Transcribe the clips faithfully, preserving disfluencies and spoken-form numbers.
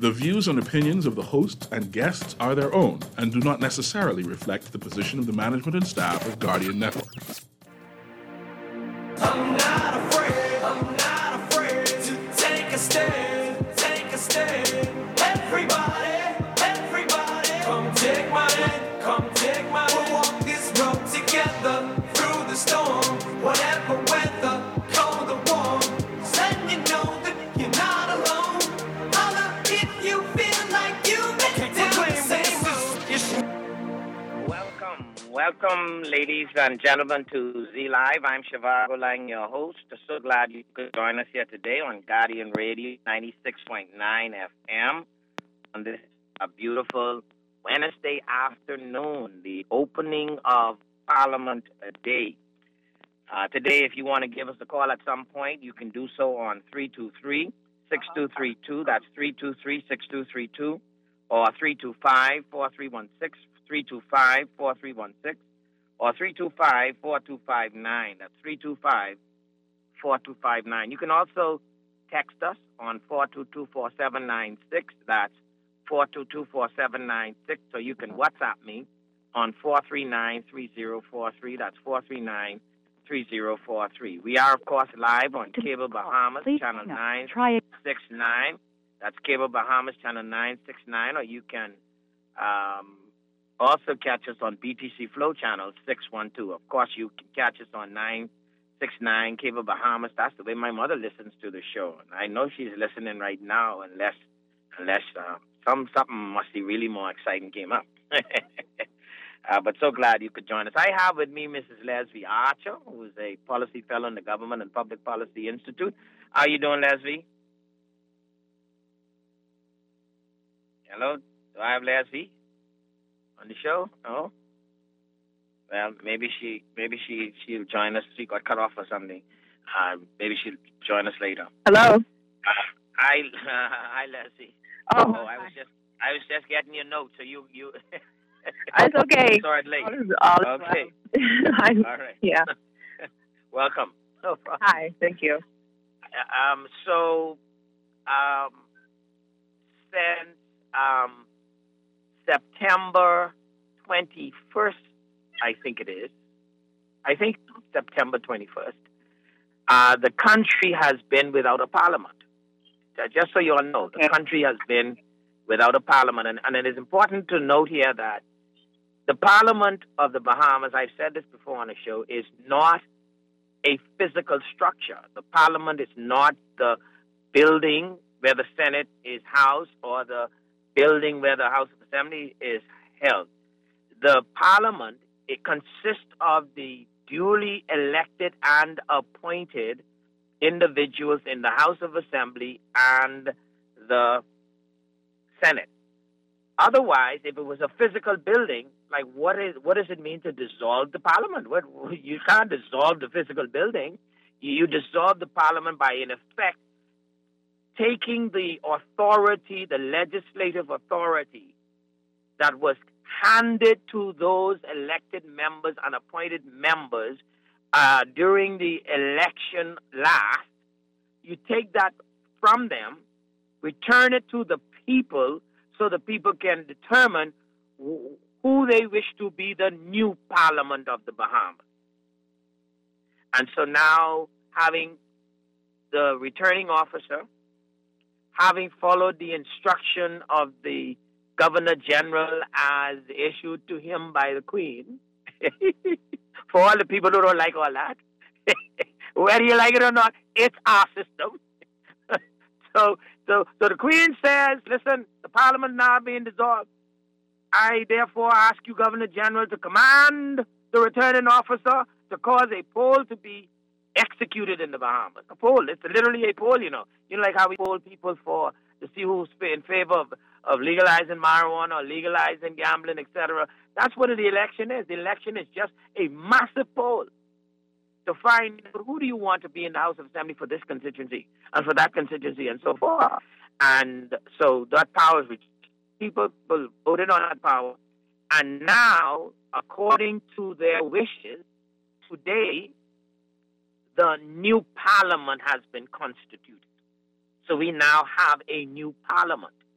The views and opinions of the hosts and guests are their own and do not necessarily reflect the position of the management and staff of Guardian Network. I'm not afraid, I'm not afraid to take a stand, take a stand. Everybody, everybody, come take my hand, come take my hand. We'll walk this road together through the storm, whatever weather, cold or warm. Letting you know that you're not alone. Holla if you feel like you've been down the same road. Welcome, welcome, ladies and gentlemen, to Z Live. I'm Shivago Lang, your host. So glad you could join us here today on Guardian Radio ninety-six point nine F M on this a beautiful Wednesday afternoon, the opening of Parliament Day. Uh, today, if you want to give us a call at some point, you can do so on three two three, six two three two. That's three two three, six two three two. Or three two five, four three one six, three two five, four three one six, or three two five, four two five nine. That's three two five, four two five nine. You can also text us on four two two, four seven nine six. That's four two two, four seven nine six. So you can WhatsApp me on four three nine, three zero four three. That's four three nine, three zero four three. We are, of course, live on Cable Bahamas, channel nine sixty-nine. That's Cable Bahamas, channel nine sixty-nine, or you can um, also catch us on B T C Flow channel six one two. Of course, you can catch us on nine sixty-nine Cable Bahamas. That's the way my mother listens to the show. And I know she's listening right now, unless unless uh, some something must be really more exciting came up. uh, but so glad you could join us. I have with me Missus Leslie Archer, who is a policy fellow in the Government and Public Policy Institute. How are you doing, Leslie? Hello, do I have Leslie on the show? No. Well, maybe she, maybe she, she'll join us. She got cut off or something. Uh, maybe she'll join us later. Hello. Uh, hi, uh, hi, Leslie. Oh, oh I was just, I was just getting your note. So you, you. It's okay. Sorry, late. All is, all okay. Well. All right. Yeah. Welcome. No problem. Hi. Thank you. Um. So, um, since Um, September twenty-first, I think it is. I think September twenty-first. Uh, the country has been without a parliament. Uh, just so you all know, the country has been without a parliament. And, and it is important to note here that the parliament of the Bahamas, I've said this before on the show, is not a physical structure. The parliament is not the building where the Senate is housed or the building where the House of Assembly is held. The Parliament, it consists of the duly elected and appointed individuals in the House of Assembly and the Senate. Otherwise, if it was a physical building, like what is what does it mean to dissolve the Parliament? What, you can't dissolve the physical building. You dissolve the Parliament by, in effect, taking the authority, the legislative authority that was handed to those elected members and appointed members uh, during the election last, you take that from them, return it to the people so the people can determine who they wish to be the new Parliament of the Bahamas. And so now, having the returning officer, having followed the instruction of the Governor General as issued to him by the Queen, for all the people who don't like all that, whether you like it or not, it's our system. so, so, so the Queen says, listen, the Parliament now being dissolved. I therefore ask you, Governor General, to command the returning officer to cause a poll to be executed in the Bahamas. A poll. It's literally a poll, you know. You know, like how we poll people for to see who's in favor of, of legalizing marijuana or legalizing gambling, et cetera. That's what the election is. The election is just a massive poll to find who do you want to be in the House of Assembly for this constituency and for that constituency and so forth. And so that power is reached. People voted on that power. And now, according to their wishes, today, the new parliament has been constituted. So we now have a new parliament.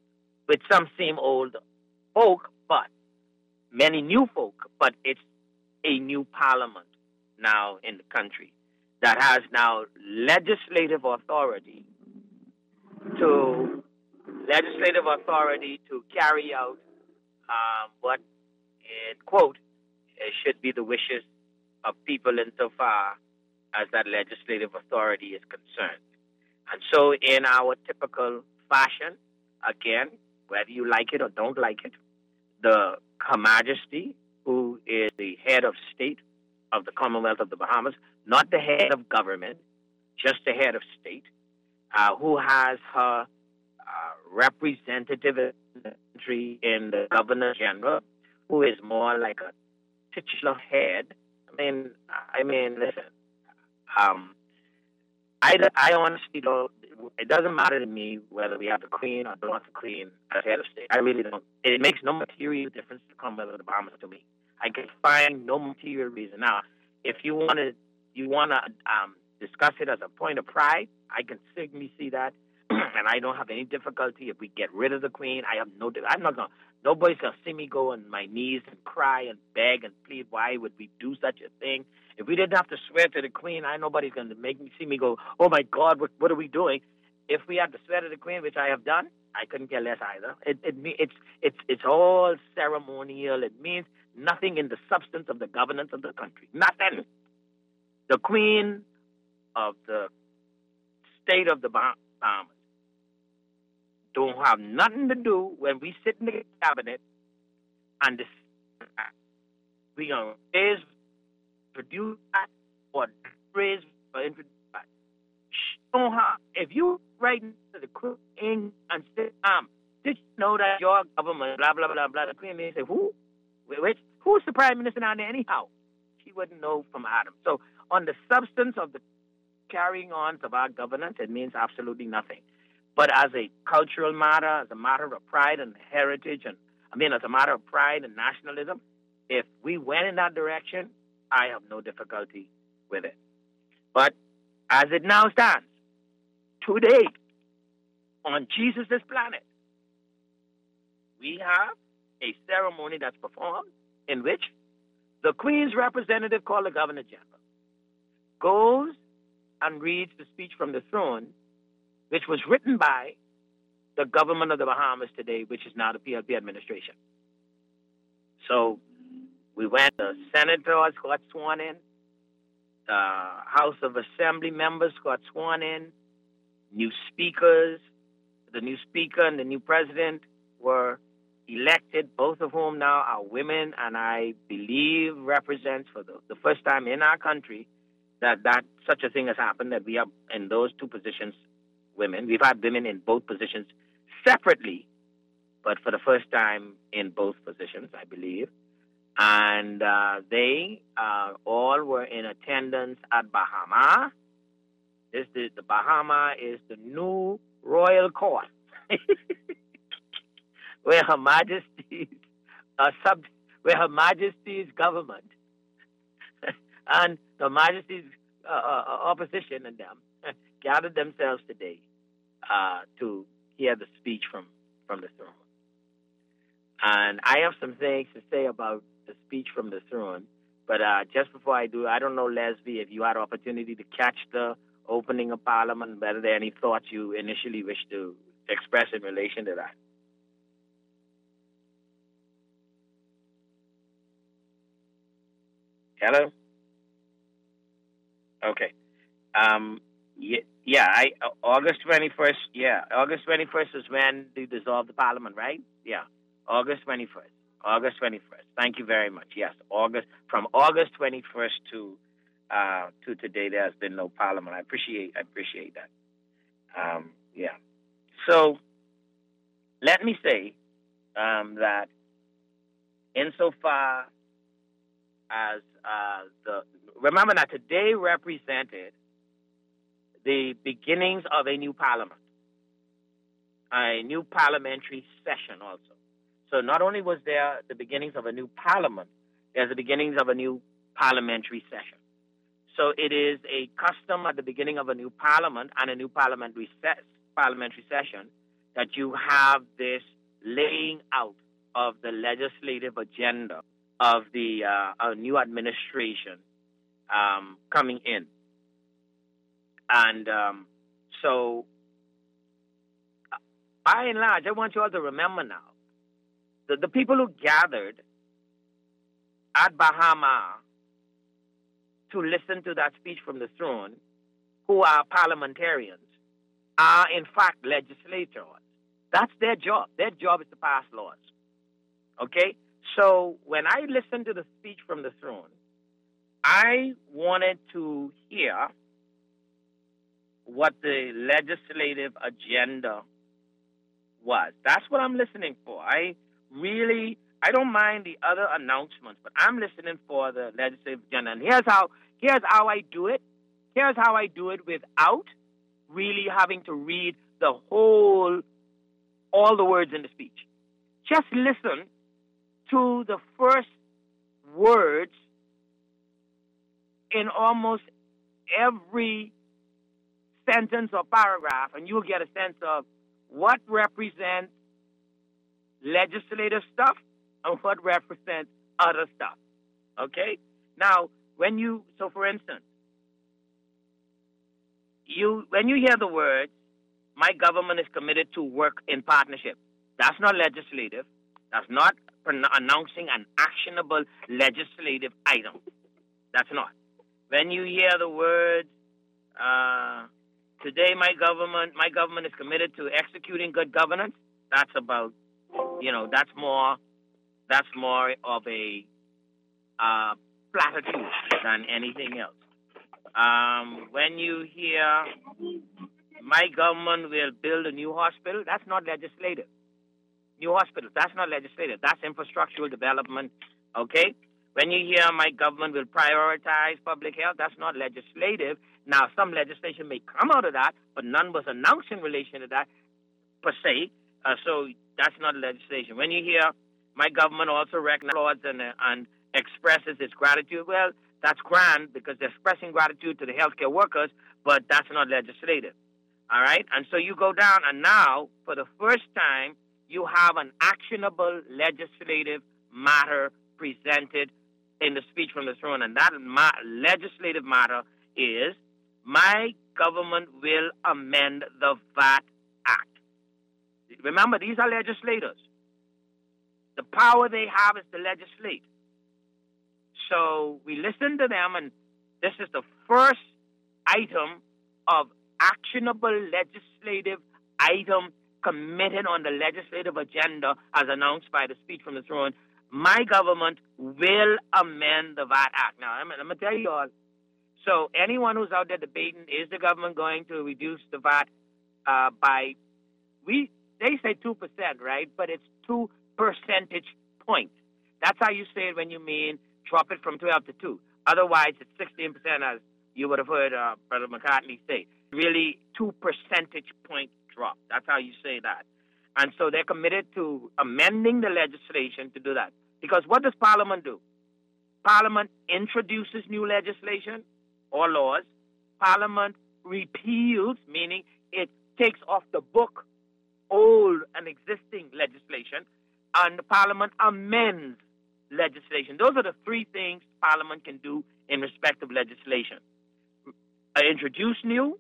with some same old folk, but many new folk, but it's a new parliament now in the country that has now legislative authority to legislative authority to carry out um, what, in quote, it should be the wishes of people insofar as that legislative authority is concerned. And so in our typical fashion, again, whether you like it or don't like it, the Her Majesty, who is the head of state of the Commonwealth of the Bahamas, not the head of government, just the head of state, uh, who has her uh, representative in the Governor General, who is more like a titular head. I mean, I mean, listen, um, I, I honestly don't, it doesn't matter to me whether we have the Queen or don't have the Queen as head of state. I really don't. It makes no material difference to the Commonwealth of the Bahamas to me. I can find no material reason. Now, if you want to you want to um, discuss it as a point of pride, I can certainly see that. And I don't have any difficulty if we get rid of the Queen. I have no, I'm not going to, nobody's going to see me go on my knees and cry and beg and plead, why would we do such a thing? If we didn't have to swear to the Queen, I nobody's going to make me see me go, oh my God, what, what are we doing? If we have to swear to the Queen, which I have done, I couldn't care less either. It, it, it's, it's, it's all ceremonial. It means nothing in the substance of the governance of the country. Nothing. The Queen of the state of the Bahamas don't have nothing to do when we sit in the cabinet and this, we gonna raise, produce that, or raise or introduce that. Don't have, if you write to the Queen and say, um, did you know that your government, blah, blah, blah, blah, the Queen may say, who? Which, who's the Prime Minister down there anyhow? She wouldn't know from Adam. So on the substance of the carrying on of our governance, it means absolutely nothing. But as a cultural matter, as a matter of pride and heritage, and I mean, as a matter of pride and nationalism, if we went in that direction, I have no difficulty with it. But as it now stands, today, on Jesus' planet, we have a ceremony that's performed in which the Queen's representative, called the Governor General, goes and reads the speech from the throne, which was written by the government of the Bahamas today, which is now the P L P administration. So we went, the senators got sworn in, the House of Assembly members got sworn in, new speakers, the new speaker and the new president were elected, both of whom now are women, and I believe represents for the, the first time in our country that, that such a thing has happened, that we are in those two positions women. We've had women in both positions separately, but for the first time in both positions, I believe. And uh, they uh, all were in attendance at Bahama. This the, the Bahama is the new royal court, where Her Majesty's uh, sub, where Her Majesty's government and Her Majesty's uh, uh, opposition and them gathered themselves today uh, to hear the speech from, from the throne. And I have some things to say about the speech from the throne, but uh, just before I do, I don't know, Leslie, if you had opportunity to catch the opening of Parliament, whether there are any thoughts you initially wish to express in relation to that. Hello? Okay. Um, yeah, yeah, I, August twenty-first, yeah, August twenty-first is when they dissolved the Parliament, right? Yeah, August twenty-first. August twenty-first. Thank you very much. Yes, August, from August twenty-first to uh, to today, there has been no Parliament. I appreciate, I appreciate that. Um, yeah. So let me say um, that insofar as uh, the remember that today represented the beginnings of a new Parliament, a new parliamentary session also. So not only was there the beginnings of a new parliament, there's the beginnings of a new parliamentary session. So it is a custom at the beginning of a new parliament and a new parliamentary, ses- parliamentary session that you have this laying out of the legislative agenda of the uh, uh, new administration um, coming in. And um, so, by and large, I want you all to remember now that the people who gathered at Bahama to listen to that speech from the throne, who are parliamentarians, are in fact legislators. That's their job. Their job is to pass laws. Okay? So when I listened to the speech from the throne, I wanted to hear what the legislative agenda was. That's what I'm listening for. I really, I don't mind the other announcements, but I'm listening for the legislative agenda. And here's how, here's how I do it. Here's how I do it without really having to read the whole, all the words in the speech. Just listen to the first words in almost every sentence or paragraph, and you'll get a sense of what represents legislative stuff and what represents other stuff. Okay? Now, when you, so for instance, you when you hear the words, my government is committed to work in partnership, that's not legislative. That's not announcing an actionable legislative item. That's not. When you hear the words, uh, today my government, my government is committed to executing good governance, that's about, you know, that's more, that's more of a uh, platitude than anything else. Um, when you hear, my government will build a new hospital, that's not legislative. New hospitals, that's not legislative. That's infrastructural development, okay? When you hear my government will prioritize public health, that's not legislative. Now, some legislation may come out of that, but none was announced in relation to that, per se. Uh, so that's not legislation. When you hear my government also recognizes and, uh, and expresses its gratitude, well, that's grand because they're expressing gratitude to the healthcare workers, but that's not legislative. All right? And so you go down, and now, for the first time, you have an actionable legislative matter presented in the speech from the throne. And that ma- legislative matter is, my government will amend the V A T Act. Remember, these are legislators. The power they have is to legislate. So we listen to them, and this is the first item of actionable legislative item committed on the legislative agenda as announced by the speech from the throne. My government will amend the V A T Act. Now, I'm, I'm going to tell you all, so anyone who's out there debating, is the government going to reduce the V A T uh, by, we they say two percent, right? But it's two percentage points. That's how you say it when you mean drop it from twelve to two. Otherwise, it's sixteen percent, as you would have heard uh, Brother McCartney say. Really, two percentage point drop. That's how you say that. And so they're committed to amending the legislation to do that. Because what does Parliament do? Parliament introduces new legislation or laws. Parliament repeals, meaning it takes off the book old and existing legislation, and Parliament amends legislation. Those are the three things Parliament can do in respect of legislation. Uh, introduce new,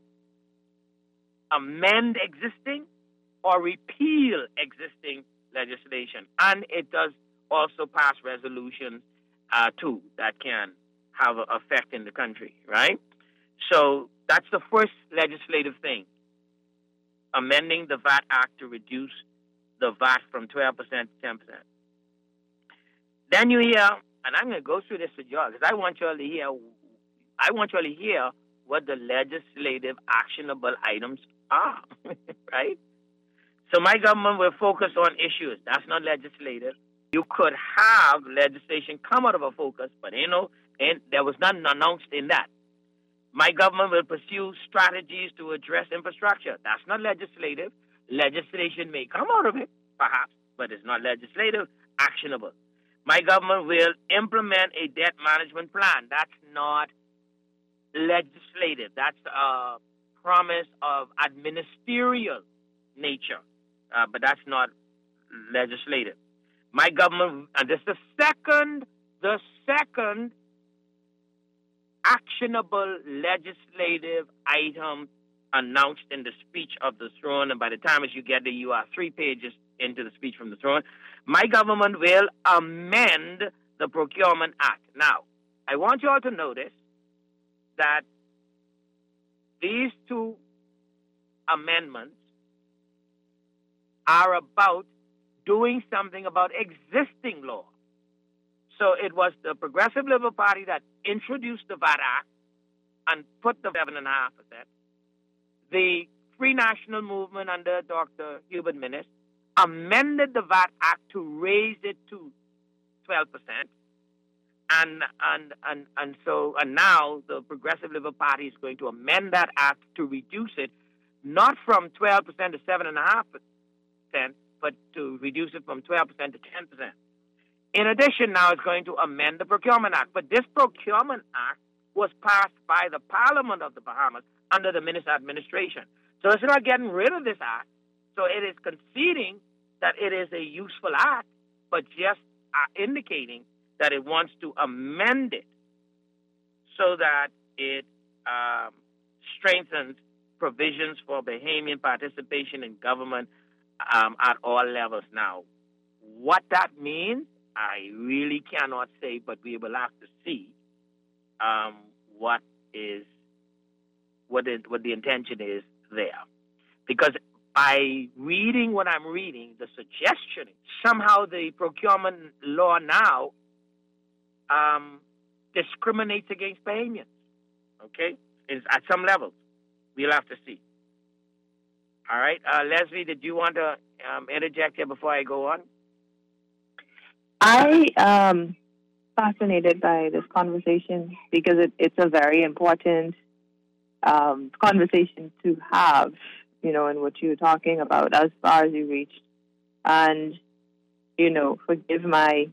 amend existing, or repeal existing legislation. And it does also pass resolutions, uh, too, that can have an effect in the country, right? So that's the first legislative thing, amending the V A T Act to reduce the V A T from twelve percent to ten percent. Then you hear, and I'm going to go through this with y'all, because I want y'all to hear, I want y'all to hear what the legislative actionable items are, right? So my government will focus on issues. That's not legislative. You could have legislation come out of a focus, but you know, and there was nothing announced in that. My government will pursue strategies to address infrastructure. That's not legislative. Legislation may come out of it, perhaps, but it's not legislative, actionable. My government will implement a debt management plan. That's not legislative. That's a promise of administerial nature, uh, but that's not legislative. My government, and this is the second, the second actionable legislative item announced in the speech of the throne, and by the time as you get there, you are three pages into the speech from the throne. My government will amend the Procurement Act. Now, I want you all to notice that these two amendments are about doing something about existing law. So it was the Progressive Liberal Party that introduced the V A T Act and put the seven point five percent. The Free National Movement under Doctor Hubert Minnis amended the V A T Act to raise it to twelve percent. And, and, and, and so, and now the Progressive Liberal Party is going to amend that act to reduce it, not from twelve percent to seven point five percent, but to reduce it from twelve percent to ten percent. In addition, now it's going to amend the Procurement Act. But this Procurement Act was passed by the Parliament of the Bahamas under the Minnis administration. So it's not getting rid of this act. So it is conceding that it is a useful act, but just uh, indicating that it wants to amend it so that it um, strengthens provisions for Bahamian participation in government um, at all levels. Now, what that means, I really cannot say, but we will have to see um, what is what it, what the intention is there. Because by reading what I'm reading, the suggestion somehow the procurement law now um, discriminates against Bahamians. Okay, is at some levels. We'll have to see. All right, uh, Leslie, did you want to um, interject here before I go on? I am fascinated by this conversation because it, it's a very important um, conversation to have, you know, in what you're talking about as far as you reached. And, you know, forgive my,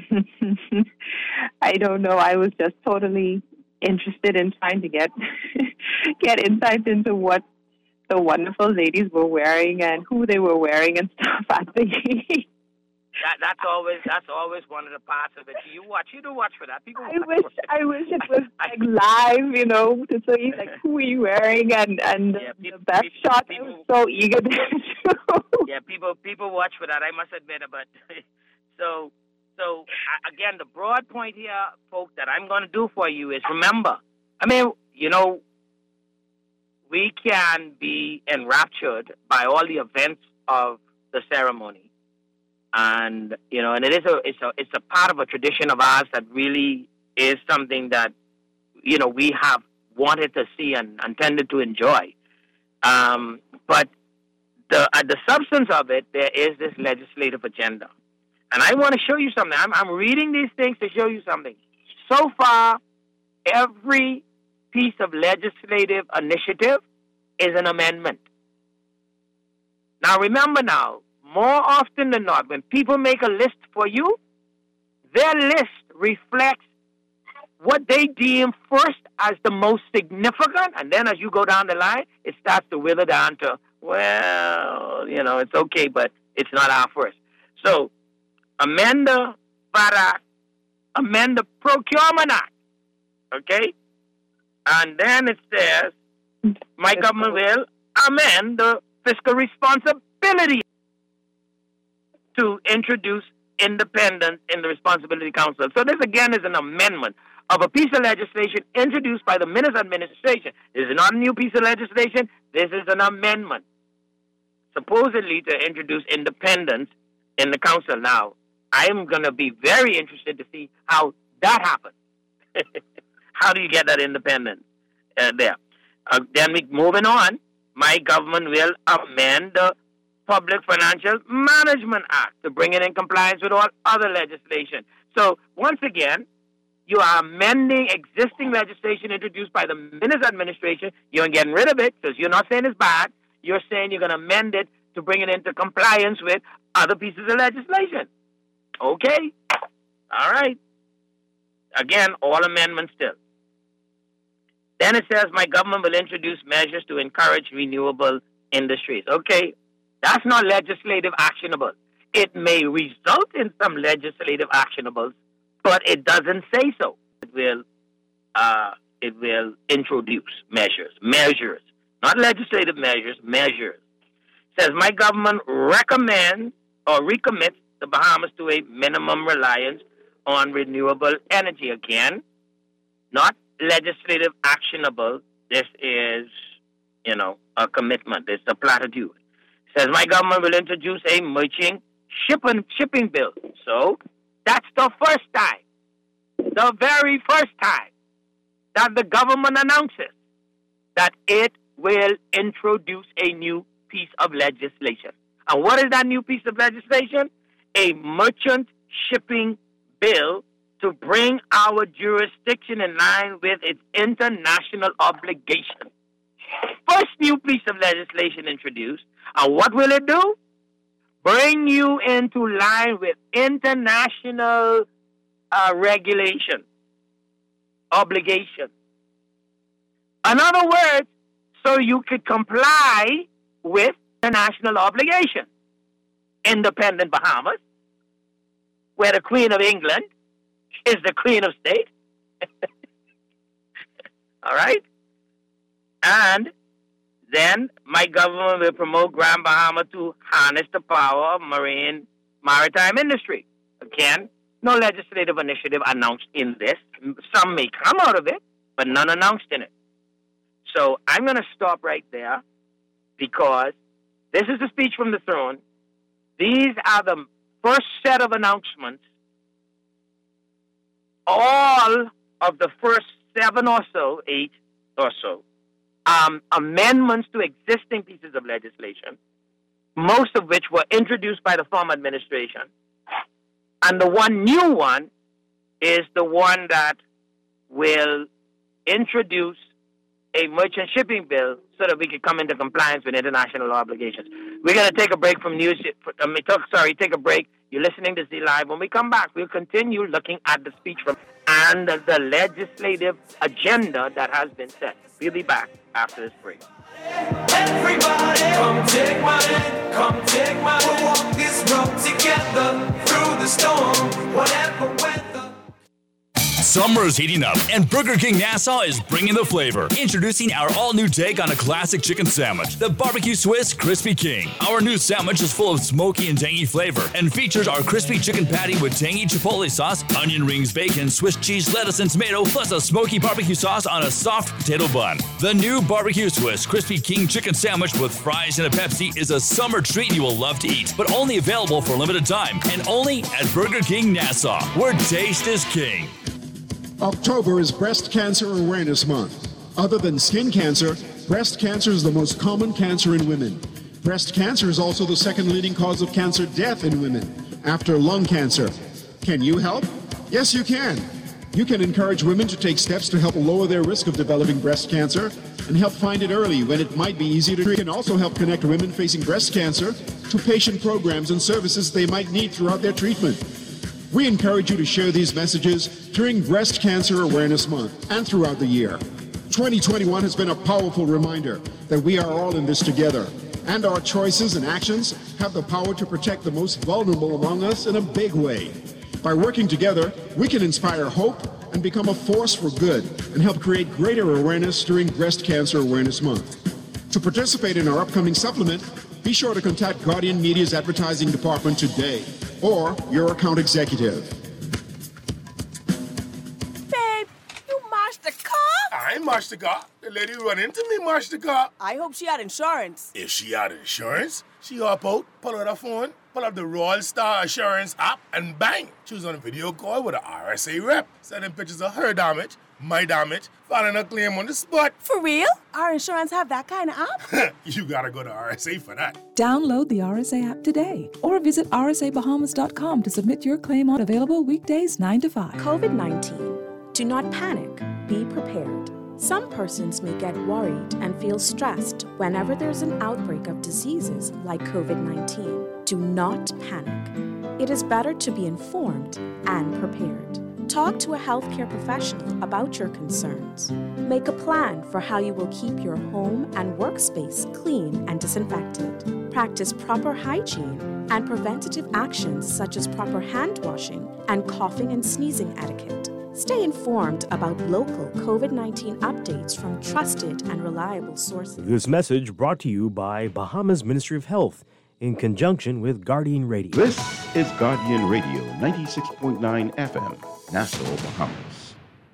I don't know, I was just totally interested in trying to get get insights into what the wonderful ladies were wearing and who they were wearing and stuff at the That, that's always that's always one of the parts of it. You watch, you do watch for that. People I wish I wish it was like live, you know, to see like who are you wearing and and yeah, the people, best people, shot. People, I was so eager to show. Yeah, people people watch for that. I must admit it, but so so I, again, the broad point here, folks, that I'm going to do for you is remember. I mean, you know, we can be enraptured by all the events of the ceremony. And, you know, and it is a, it's a, it's a part of a tradition of ours that really is something that, you know, we have wanted to see and, and tended to enjoy. Um, but the, uh, the substance of it, there is this legislative agenda. And I want to show you something. I'm, I'm reading these things to show you something. So far, every piece of legislative initiative is an amendment. Now, remember now, more often than not, when people make a list for you, their list reflects what they deem first as the most significant, and then as you go down the line, it starts to wither down to, well, you know, it's okay, but it's not our first. So, amend the V A T Act, amend the Procurement Act, okay? And then it says, my government will amend the Fiscal Responsibility to introduce independence in the Responsibility Council. So this, again, is an amendment of a piece of legislation introduced by the Minnis administration. This is not a new piece of legislation. This is an amendment, supposedly to introduce independence in the council. Now, I'm going to be very interested to see how that happens. How do you get that independence uh, there? Uh, then we moving on. My government will amend the Public Financial Management Act to bring it in compliance with all other legislation. So, once again, you are amending existing legislation introduced by the Minnis administration. You're getting rid of it because you're not saying it's bad. You're saying you're going to amend it to bring it into compliance with other pieces of legislation. Okay? All right. Again, all amendments still. Then it says, my government will introduce measures to encourage renewable industries. Okay? That's not legislative actionable. It may result in some legislative actionables, but it doesn't say so. It will, uh, it will introduce measures, measures, not legislative measures, measures. It says my government recommends or recommits the Bahamas to a minimum reliance on renewable energy. Again, not legislative actionable. This is, you know, a commitment. It's a platitude. It says my government will introduce a merchant shipping shipping bill. So that's the first time, the very first time that the government announces that it will introduce a new piece of legislation. And what is that new piece of legislation? A merchant shipping bill to bring our jurisdiction in line with its international obligation. First new piece of legislation introduced. And what will it do? Bring you into line with international uh, regulation, obligation. In other words, so you could comply with international obligation. Independent Bahamas, where the Queen of England is the Queen of State. All right? And then my government will promote Grand Bahama to harness the power of marine maritime industry. Again, no legislative initiative announced in this. Some may come out of it, but none announced in it. So I'm going to stop right there because this is a speech from the throne. These are the first set of announcements. All of the first seven or so, eight or so, um, amendments to existing pieces of legislation, most of which were introduced by the former administration. And the one new one is the one that will introduce a merchant shipping bill so that we can come into compliance with international obligations. We're going to take a break from news. I mean, talk, sorry, take a break. You're listening to Z Live. When we come back, we'll continue looking at the speech from and the legislative agenda that has been set. We'll be back after this break. Everybody, come take my hand, come take my hand. We'll walk this road together through the storm, whatever weather. Summer is heating up, and Burger King Nassau is bringing the flavor. Introducing our all-new take on a classic chicken sandwich, the Barbecue Swiss Crispy King. Our new sandwich is full of smoky and tangy flavor and features our crispy chicken patty with tangy chipotle sauce, onion rings, bacon, Swiss cheese, lettuce, and tomato, plus a smoky barbecue sauce on a soft potato bun. The new Barbecue Swiss Crispy King chicken sandwich with fries and a Pepsi is a summer treat you will love to eat, but only available for a limited time and only at Burger King Nassau, where taste is king. October is Breast Cancer Awareness Month. Other than skin cancer, breast cancer is the most common cancer in women. Breast cancer is also the second leading cause of cancer death in women, after lung cancer. Can you help? Yes, you can. You can encourage women to take steps to help lower their risk of developing breast cancer and help find it early when it might be easy to treat. You can also help connect women facing breast cancer to patient programs and services they might need throughout their treatment. We encourage you to share these messages during Breast Cancer Awareness Month and throughout the year. twenty twenty-one has been a powerful reminder that we are all in this together, and our choices and actions have the power to protect the most vulnerable among us in a big way. By working together, we can inspire hope and become a force for good and help create greater awareness during Breast Cancer Awareness Month. To participate in our upcoming supplement, be sure to contact Guardian Media's advertising department today or your account executive. Babe, you mashed the car? I ain't mashed the car. The lady run into me mashed the car. I hope she had insurance. If she had insurance, she hop out, pull out her phone, pull up the Royal Star Assurance app, and bang! She was on a video call with an R S A rep, sending pictures of her damage, my damage, filing a claim on the spot. For real? Our insurance have that kind of app? You gotta go to R S A for that. Download the R S A app today or visit r s a bahamas dot com to submit your claim on available weekdays nine to five. COVID nineteen. Do not panic. Be prepared. Some persons may get worried and feel stressed whenever there's an outbreak of diseases like COVID nineteen. Do not panic. It is better to be informed and prepared. Talk to a healthcare professional about your concerns. Make a plan for how you will keep your home and workspace clean and disinfected. Practice proper hygiene and preventative actions such as proper hand washing and coughing and sneezing etiquette. Stay informed about local COVID nineteen updates from trusted and reliable sources. This message brought to you by Bahamas Ministry of Health in conjunction with Guardian Radio. This is Guardian Radio, ninety-six point nine F M, Nassau, Bahamas.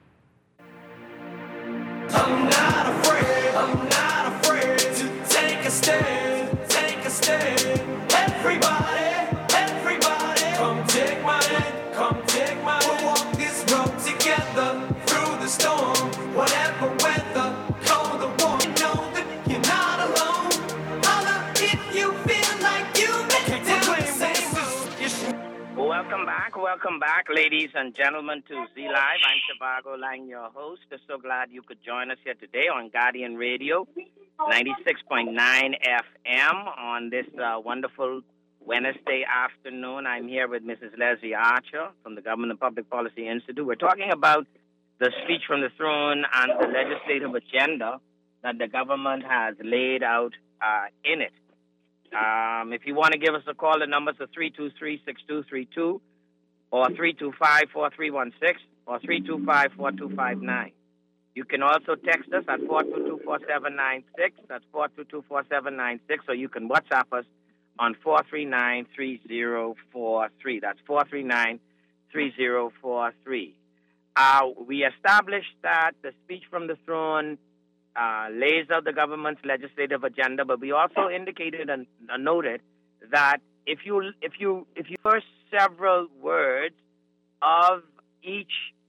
I'm not afraid, I'm not afraid to take a stand, take a stand. Everybody, everybody, come take my hand, come take my hand. We'll walk this road together through the storm, whatever weather, cold or warm. You know that you're not alone. Holla if you feel like you make it down the same road. Welcome back, welcome back, ladies and gentlemen, to Z Live. I'm Shivago Lang, your host. I'm so glad you could join us here today on Guardian Radio, ninety-six point nine F M on this uh, wonderful Wednesday afternoon. I'm here with Missus Leslie Archer from the Government and Public Policy Institute. We're talking about the speech from the throne and the legislative agenda that the government has laid out uh, in it. Um, if you want to give us a call, the numbers are three two three, six two three two or three two five, four three one six or three two five, four two five nine. You can also text us at four two two, four seven nine six. That's four two two, four seven nine six. Or you can WhatsApp us on four three nine, three zero four three. That's four three nine, three zero four three. Uh, we established that the speech from the throne uh, lays out the government's legislative agenda, but we also indicated and uh, noted that if you if you if you first several words of each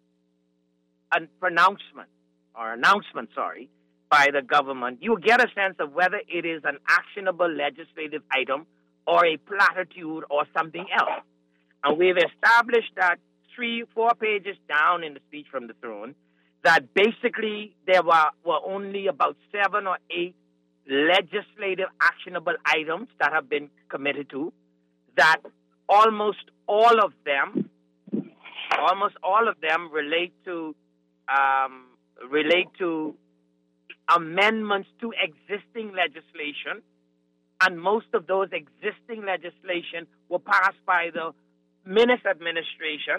an pronouncement or announcement, sorry, by the government, you get a sense of whether it is an actionable legislative item or a platitude or something else. And we've established that three, four pages down in the speech from the throne, that basically there were, were only about seven or eight legislative actionable items that have been committed to, that almost all of them, almost all of them relate to um, relate to amendments to existing legislation, and most of those existing legislation were passed by the Minnis administration,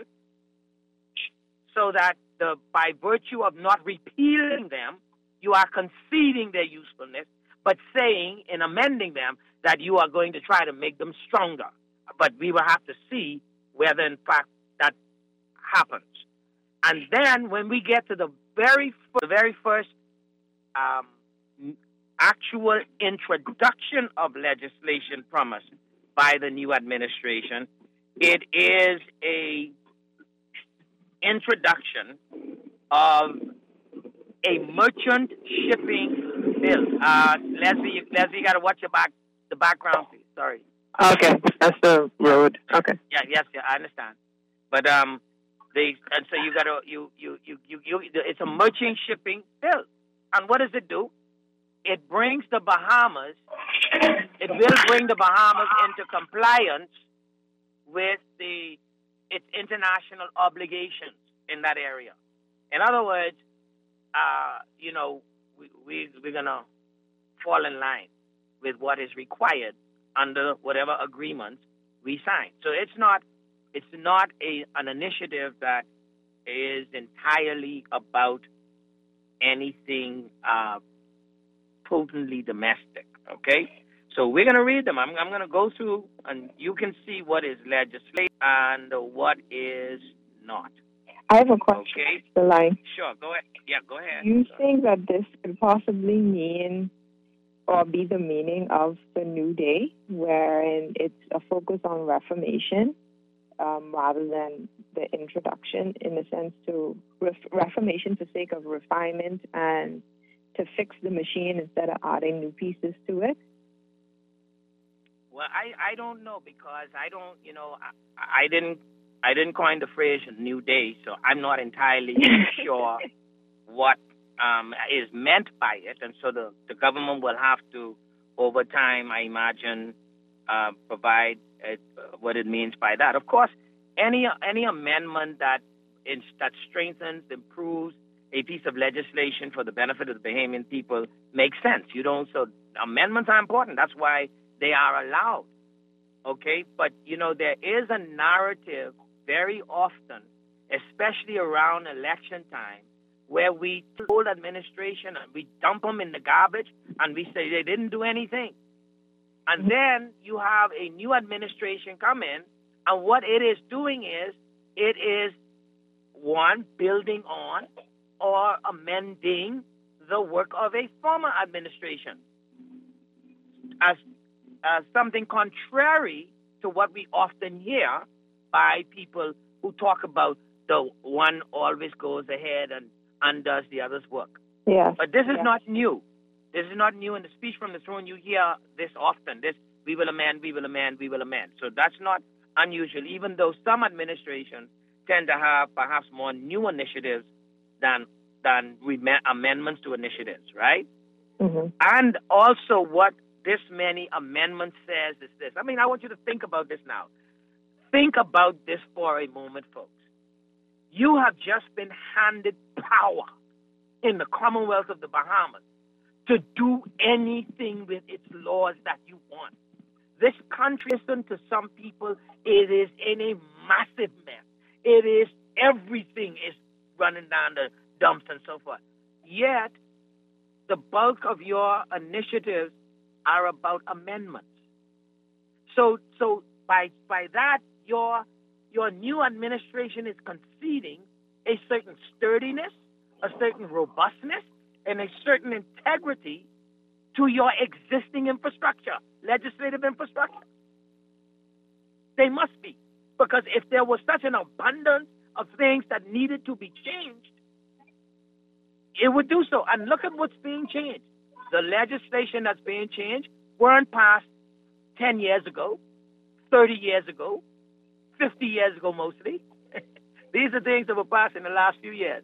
so that the by virtue of not repealing them, you are conceding their usefulness, but saying in amending them that you are going to try to make them stronger. But we will have to see whether, in fact, that happens. And then when we get to the very, the very first um, actual introduction of legislation promised by the new administration, it is a introduction of a merchant shipping bill. Uh, Leslie, Leslie, you got to watch your back, the background, please. Sorry. Okay, that's the road. Okay. Yeah, yes, yeah, I understand. But um, they and so you got to you, you you you you. It's a merchant shipping bill, and what does it do? It brings the Bahamas. It will bring the Bahamas into compliance with the its international obligations in that area. In other words, uh, you know, we, we we're gonna fall in line with what is required under whatever agreements we sign. So it's not it's not a an initiative that is entirely about anything uh, potently domestic. Okay, so we're gonna read them. I'm I'm gonna go through, and you can see what is legislative and what is not. I have a question. Okay. The line. Sure. Go ahead. Yeah. Go ahead. Do you think that this could possibly mean or be the meaning of the New Day, wherein it's a focus on reformation um, rather than the introduction, in a sense, to ref- reformation for sake of refinement and to fix the machine instead of adding new pieces to it? Well, I, I don't know, because I don't, you know, I, I didn't I didn't coin the phrase New Day, so I'm not entirely sure what um, is meant by it. And so the, the government will have to, over time, I imagine, uh, provide it, uh, what it means by that. Of course, any any amendment that in, that strengthens, improves a piece of legislation for the benefit of the Bahamian people makes sense. You don't. So amendments are important. That's why they are allowed. Okay, but you know there is a narrative very often, especially around election time, where we hold administration and we dump them in the garbage and we say they didn't do anything. And then you have a new administration come in, and what it is doing is it is, one, building on or amending the work of a former administration as, as something contrary to what we often hear by people who talk about the one always goes ahead and undoes the other's work. Yeah. But this is yeah. not new. This is not new in the speech from the throne. You hear this often. This, we will amend, we will amend, we will amend. So that's not unusual, even though some administrations tend to have perhaps more new initiatives than than rem- amendments to initiatives, right? Mm-hmm. And also what this many amendments says is this. I mean, I want you to think about this now. Think about this for a moment, folks. You have just been handed power in the Commonwealth of the Bahamas to do anything with its laws that you want. This country, listen to some people, it is in a massive mess. It is, everything is running down the dumps and so forth. Yet, the bulk of your initiatives are about amendments. So, so by by that, your your new administration is conceding a certain sturdiness, a certain robustness, and a certain integrity to your existing infrastructure, legislative infrastructure. They must be. Because if there was such an abundance of things that needed to be changed, it would do so. And look at what's being changed. The legislation that's being changed weren't passed ten years ago, thirty years ago, fifty years ago mostly. These are things that were passed in the last few years.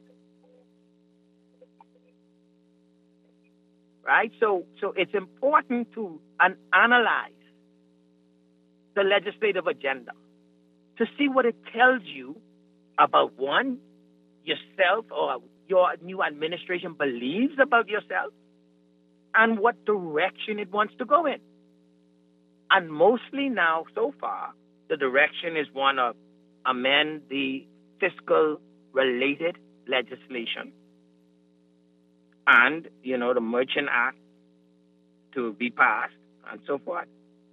Right? So, so it's important to an- analyze the legislative agenda to see what it tells you about, one, yourself or your new administration believes about yourself, and what direction it wants to go in. And mostly now, so far, the direction is one of amend the fiscal-related legislation and, you know, the Merchant Act to be passed and so forth.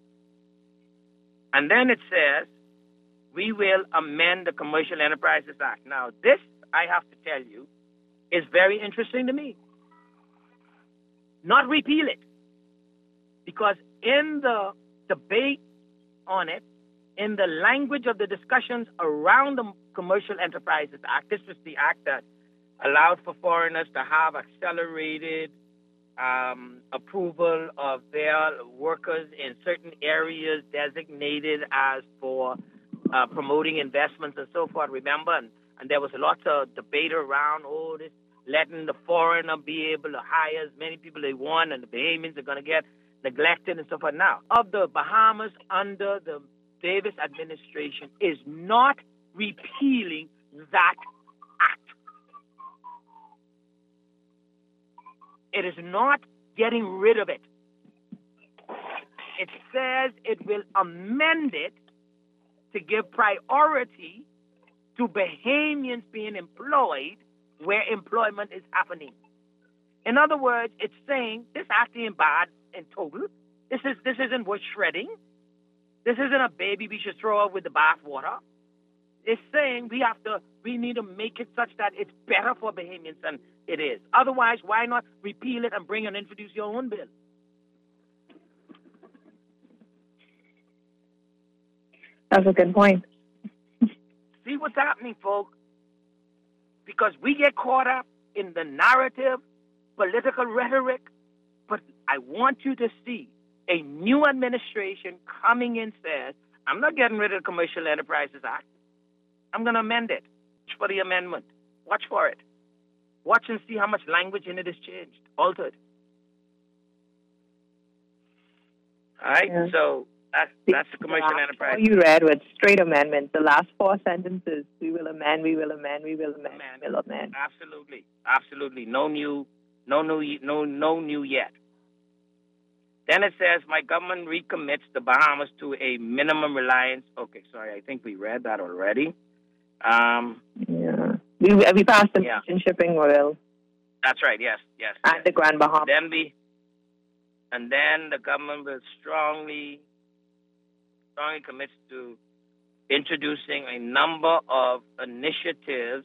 And then it says, we will amend the Commercial Enterprises Act. Now, this, I have to tell you, is very interesting to me. Not repeal it. Because in the debate on it, in the language of the discussions around the Commercial Enterprises Act, this was the act that allowed for foreigners to have accelerated um, approval of their workers in certain areas designated as for uh, promoting investments and so forth, remember? And, and there was lots of debate around, oh, this letting the foreigner be able to hire as many people they want, and the Bahamians are going to get neglected and so forth. Now, of the Bahamas under the Davis administration is not repealing that act. It is not getting rid of it. It says it will amend it to give priority to Bahamians being employed where employment is happening. In other words, it's saying this act ain't bad in total. This is this isn't worth shredding. This isn't a baby we should throw out with the bathwater. It's saying we have to, we need to make it such that it's better for Bahamians than it is. Otherwise, why not repeal it and bring and introduce your own bill? That's a good point. See what's happening, folks? Because we get caught up in the narrative, political rhetoric, but I want you to see a new administration coming in says, I'm not getting rid of the Commercial Enterprises Act. I'm going to amend it. Watch for the amendment. Watch for it. Watch and see how much language in it is changed, altered. All right? Yeah. So That's, that's the commercial last enterprise. four you read with straight amendments. The last four sentences, we will amend, we will amend, we will amend, we will amend. Absolutely, absolutely. No new, no new, no no new yet. Then it says, my government recommits the Bahamas to a minimum reliance. Okay, sorry, I think we read that already. Um, yeah, we we passed the yeah. merchant shipping oil. That's right. Yes, yes. And yes. the Grand Bahamas. Then we, and then the government will strongly, strongly commits to introducing a number of initiatives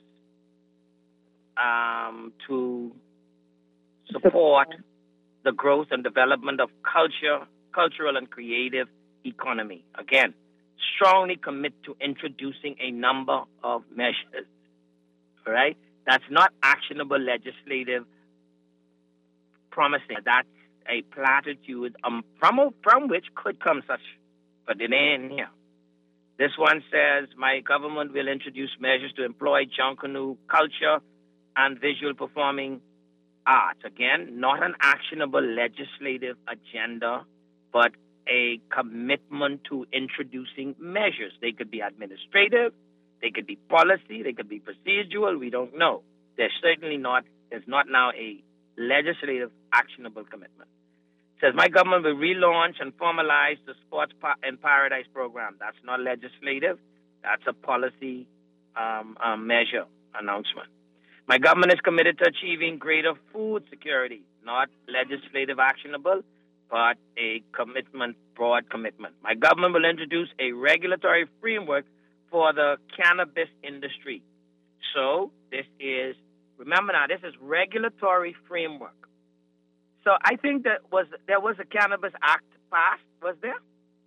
um, to support the growth and development of culture, cultural and creative economy. Again, strongly commit to introducing a number of measures. All right? That's not actionable legislative promising. That's a platitude um, from, from which could come such, but it ain't here. This one says, my government will introduce measures to employ Junkanoo culture and visual performing arts. Again, not an actionable legislative agenda, but a commitment to introducing measures. They could be administrative, they could be policy, they could be procedural, we don't know. There's certainly not, there's not now a legislative actionable commitment. It says, my government will relaunch and formalize the Sports in Paradise program. That's not legislative, that's a policy um, um, measure announcement. My government is committed to achieving greater food security, not legislative actionable, but a commitment, broad commitment. My government will introduce a regulatory framework for the cannabis industry. So this is, remember now, this is regulatory framework. So I think that was there was a Cannabis Act passed, was there?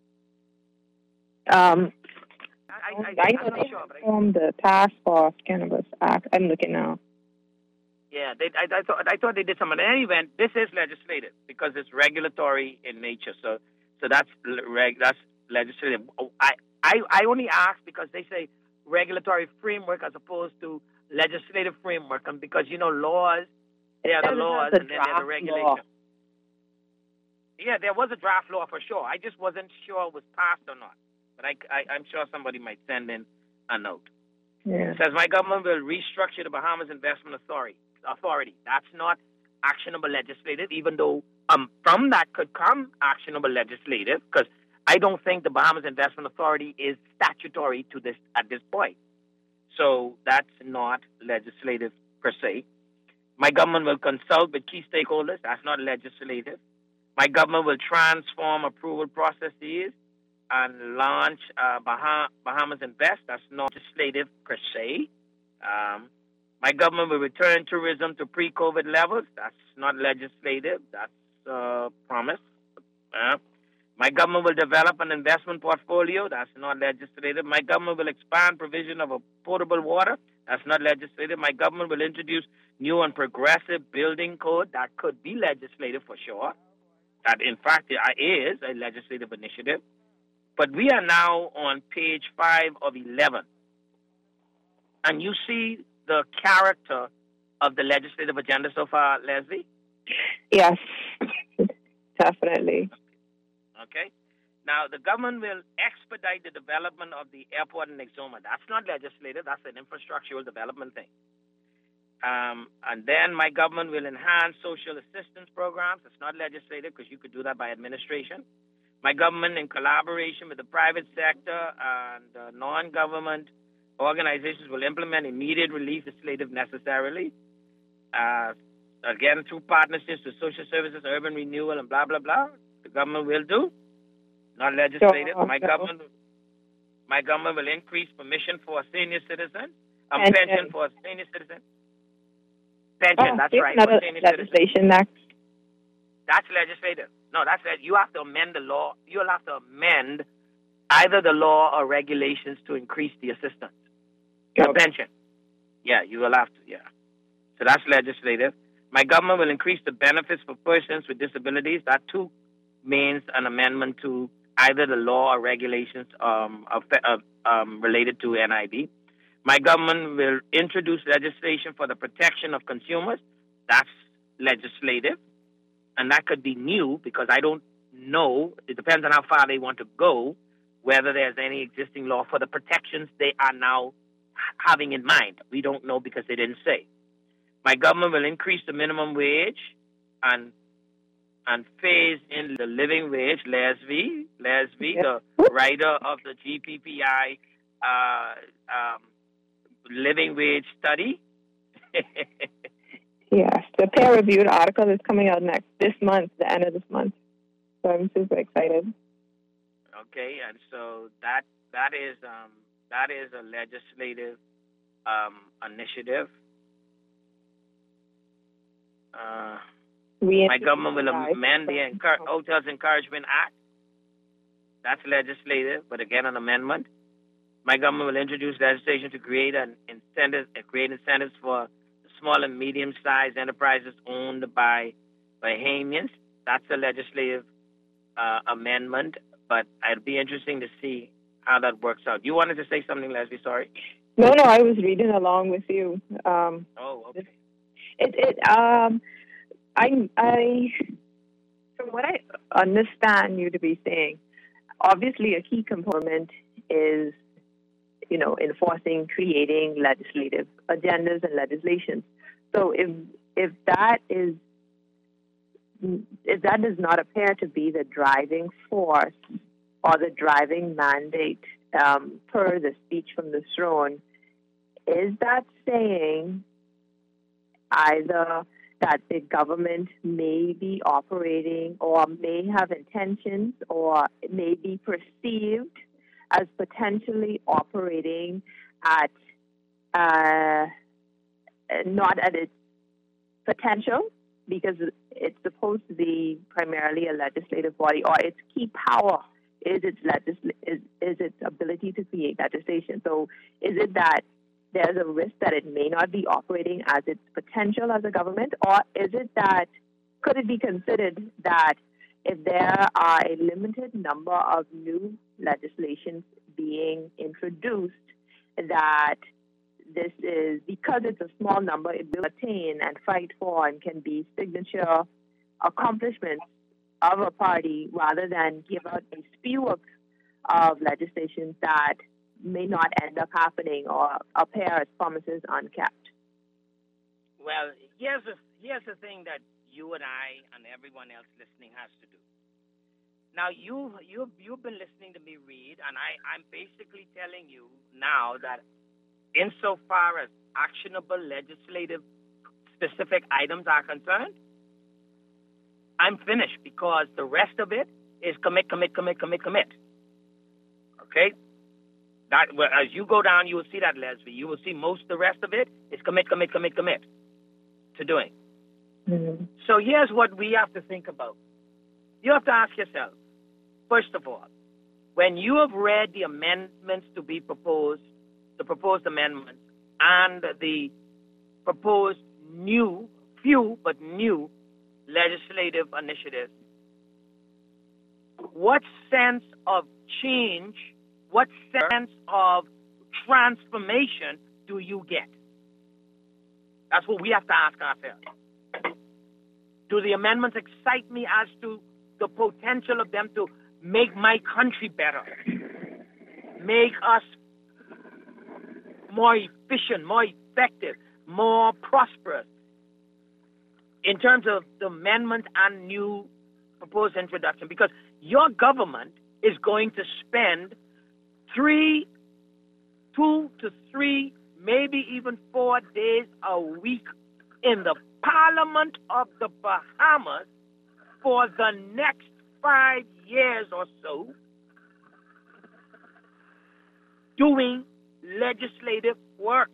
Um, I, I, I, I'm not sure, but I, from the Task Force Cannabis Act. I'm looking now. Yeah, they, I, I thought I thought they did something. In any event, this is legislative because it's regulatory in nature. So, so that's reg, that's legislative. I, I I only ask because they say regulatory framework as opposed to legislative framework, and because you know laws, they are the laws and then they're the regulation. Yeah, there was a draft law for sure. I just wasn't sure it was passed or not. But I, I I'm sure somebody might send in a note. Yeah. It says my government will restructure the Bahamas Investment Authority. Authority. That's not actionable legislative, even though um, from that could come actionable legislative, because I don't think the Bahamas Investment Authority is statutory to this at this point. So that's not legislative per se. My government will consult with key stakeholders. That's not legislative. My government will transform approval processes and launch uh, Bah- Bahamas Invest. That's not legislative per se. Um, My government will return tourism to pre-COVID levels. That's not legislative. That's a promise. Uh, my government will develop an investment portfolio. That's not legislative. My government will expand provision of a potable water. That's not legislative. My government will introduce new and progressive building code. That could be legislative for sure. That, in fact, is a legislative initiative. But we are now on page five of eleven. And you see the character of the legislative agenda so far, Leslie? Yes, definitely. Okay. Now, the government will expedite the development of the airport in Exuma. That's not legislative. That's an infrastructural development thing. Um, and then my government will enhance social assistance programs. It's not legislative because you could do that by administration. My government, in collaboration with the private sector and uh, non-government organizations, will implement immediate relief legislative necessarily. Uh, again, through partnerships with social services, urban renewal, and blah, blah, blah. The government will do. Not legislative. Sure, my sure. government my government will increase permission for a senior citizen. Um, Pension. pension for a senior citizen. Pension, Oh, that's here's right. For another senior citizen. legislation next. That's legislative. No, that's it. You have to amend the law. You'll have to amend either the law or regulations to increase the assistance. The pension. Yeah, you will have to, yeah. So that's legislative. My government will increase the benefits for persons with disabilities. That too means an amendment to either the law or regulations um, of, of, um, related to N I B. My government will introduce legislation for the protection of consumers. That's legislative. And that could be new because I don't know. It depends on how far they want to go, whether there's any existing law for the protections they are now having in mind. We don't know because they didn't say. My government will increase the minimum wage and and phase in the living wage. Leslie, Leslie, the writer of the G P P I uh, um, living wage study. Yes, the peer-reviewed article is coming out next this month, the end of this month. So I'm super excited. Okay, and so that that is um, that is a legislative um, initiative. Uh, my government will amend the Encour- Hotels Encouragement Act. That's legislative, but again, an amendment. My government will introduce legislation to create an incentive, uh, create incentives for small and medium-sized enterprises owned by Bahamians. That's a legislative uh, amendment, but it'd be interesting to see how that works out. You wanted to say something, Leslie? Sorry. No, no, I was reading along with you. Um, oh, okay. It, it, um, I, I, from what I understand you to be saying, obviously a key component is, you know, enforcing, creating legislative agendas and legislation. So if if that is if that does not appear to be the driving force or the driving mandate um, per the speech from the throne, is that saying either that the government may be operating or may have intentions or may be perceived as potentially operating at uh, not at its potential, because it's supposed to be primarily a legislative body, or its key power is its legisl- is, is its ability to create legislation. So is it that there's a risk that it may not be operating as its potential as a government, or is it that, could it be considered that if there are a limited number of new legislations being introduced, that this is, because it's a small number, it will attain and fight for and can be signature accomplishments of a party, rather than give out a spew of, of legislation that may not end up happening or appear as promises unkept. Well, here's the, here's the thing that you and I and everyone else listening has to do. Now, you, you've, you've been listening to me read, and I, I'm basically telling you now that insofar as actionable legislative specific items are concerned, I'm finished, because the rest of it is commit, commit, commit, commit, commit. Okay? That, well, as you go down, you will see that, Leslie. You will see most of the rest of it is commit, commit, commit, commit to doing. Mm-hmm. So here's what we have to think about. You have to ask yourself, first of all, when you have read the amendments to be proposed, the proposed amendments, and the proposed new, few but new legislative initiatives, what sense of change, what sense of transformation do you get? That's what we have to ask ourselves. Do the amendments excite me as to the potential of them to make my country better, make us more efficient, more effective, more prosperous in terms of the amendment and new proposed introduction? Because your government is going to spend three, two to three, maybe even four days a week in the Parliament of the Bahamas for the next five years or so, doing legislative work.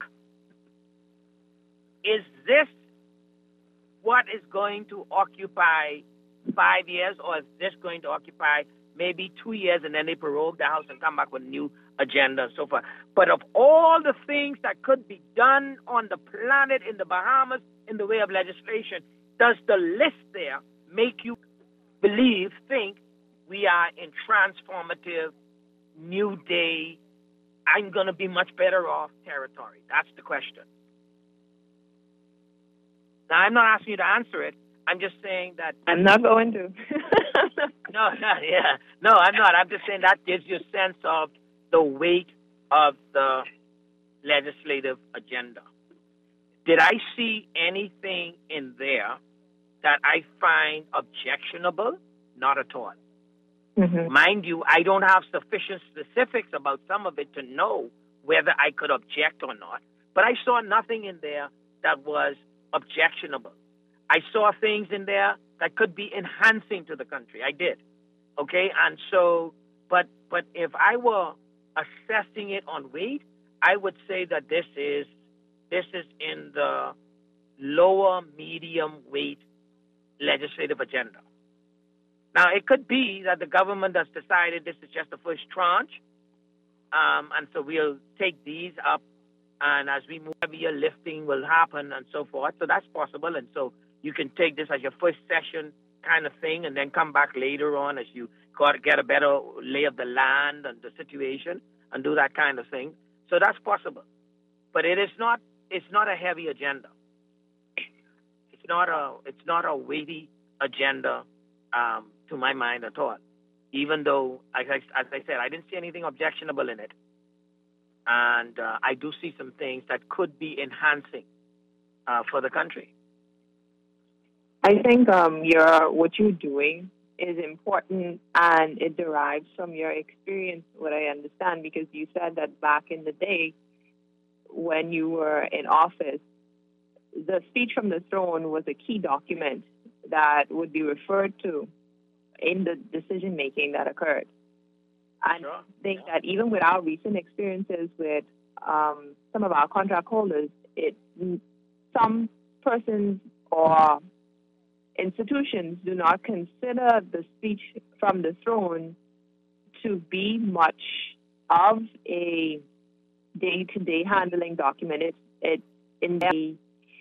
Is this what is going to occupy five years, or is this going to occupy maybe two years and then they prorogue the House and come back with a new agenda and so forth? But of all the things that could be done on the planet in the Bahamas in the way of legislation, does the list there make you believe, think we are in transformative, new day, I'm going to be much better off territory? That's the question. Now, I'm not asking you to answer it. I'm just saying that... I'm not going to. No, no, yeah. No, I'm not. I'm just saying that gives you a sense of the weight of the legislative agenda. Did I see anything in there that I find objectionable? Not at all. Mm-hmm. Mind you, I don't have sufficient specifics about some of it to know whether I could object or not. But I saw nothing in there that was objectionable. I saw things in there that could be enhancing to the country. I did. Okay? And so, but but if I were assessing it on weight, I would say that this is this is in the lower medium weight legislative agenda. Now, it could be that the government has decided this is just the first tranche, um, and so we'll take these up, and as we move, heavier lifting will happen and so forth. So that's possible, and so you can take this as your first session kind of thing, and then come back later on as you got get a better lay of the land and the situation, and do that kind of thing. So that's possible, but it is not. It's not a heavy agenda. It's not a. It's not a weighty agenda. Um, to my mind at all, even though, as I, as I said, I didn't see anything objectionable in it. And uh, I do see some things that could be enhancing uh, for the country. I think um, your what you're doing is important, and it derives from your experience, what I understand, because you said that back in the day when you were in office, the speech from the throne was a key document that would be referred to in the decision-making that occurred. And Sure. I think that even with our recent experiences with um, some of our contract holders, it some persons or institutions do not consider the speech from the throne to be much of a day-to-day handling document. It's it in the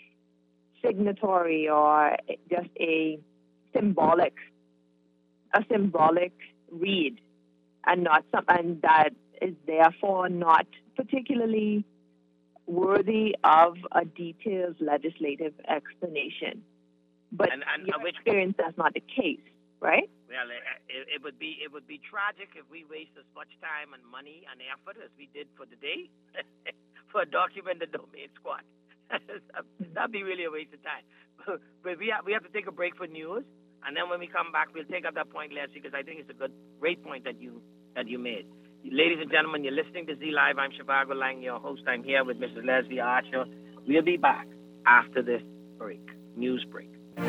signatory or just a symbolic, a symbolic read, and not some, and that is therefore not particularly worthy of a detailed legislative explanation. But And- and your which- experience, that's not the case, right? Well, it, it would be it would be tragic if we waste as much time and money and effort as we did for today for a document that don't mean squat. That'd be really a waste of time. But we have, we have to take a break for news, and then when we come back, we'll take up that point, Leslie, because I think it's a good, great point that you that you made. Ladies and gentlemen, you're listening to Z Live. I'm Shivago Lang, your host. I'm here with Missus Leslie Archer. We'll be back after this break, news break.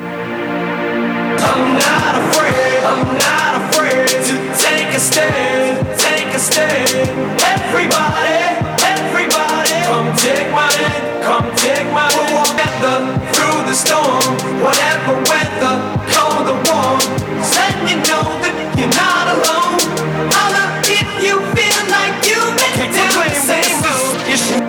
I'm not afraid, I'm not afraid to take a stand, take a stand. Everybody, everybody, come take my hand, come take my hand. Weather through the storm, whatever weather, cold or warm. Let you know that you're not alone. Holla if you feel like you can do the same. You should.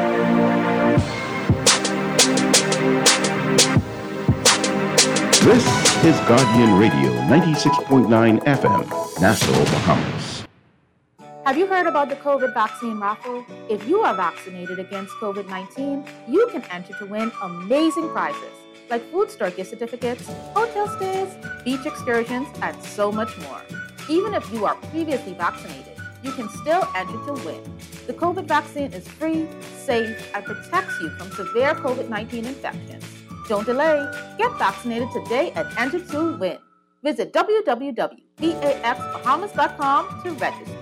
This is Guardian Radio, ninety-six point nine F M, Nassau, Bahamas. Have you heard about the COVID vaccine raffle? If you are vaccinated against COVID nineteen, you can enter to win amazing prizes like food store gift certificates, hotel stays, beach excursions, and so much more. Even if you are previously vaccinated, you can still enter to win. The COVID vaccine is free, safe, and protects you from severe COVID nineteen infections. Don't delay. Get vaccinated today and enter to win. Visit w w w dot vax bahamas dot com to register.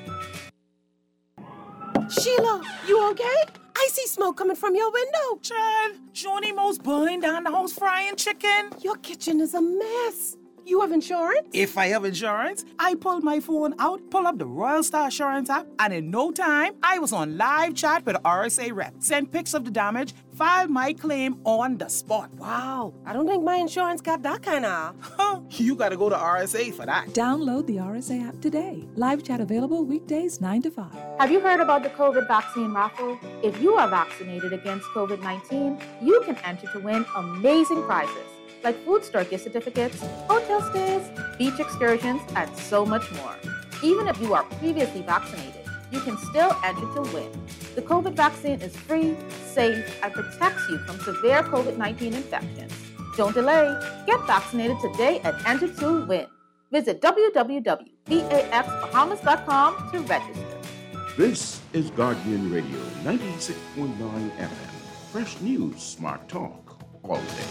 Sheila, you okay? I see smoke coming from your window. Child, Geronimo's burning down the house frying chicken. Your kitchen is a mess. You have insurance? If I have insurance, I pulled my phone out, pull up the Royal Star Assurance app, and in no time, I was on live chat with the R S A rep. Sent pics of the damage, filed my claim on the spot. Wow, I don't think my insurance got that kind of. You gotta go to R S A for that. Download the R S A app today. Live chat available weekdays nine to five. Have you heard about the COVID vaccine raffle? If you are vaccinated against COVID nineteen, you can enter to win amazing prizes like food store gift certificates, hotel stays, beach excursions, and so much more. Even if you are previously vaccinated, you can still enter to win. The COVID vaccine is free, safe, and protects you from severe COVID nineteen infections. Don't delay. Get vaccinated today and enter to win. Visit w w w dot b a x bahamas dot com to register. This is Guardian Radio ninety-six point nine F M. Fresh news, smart talk, all day.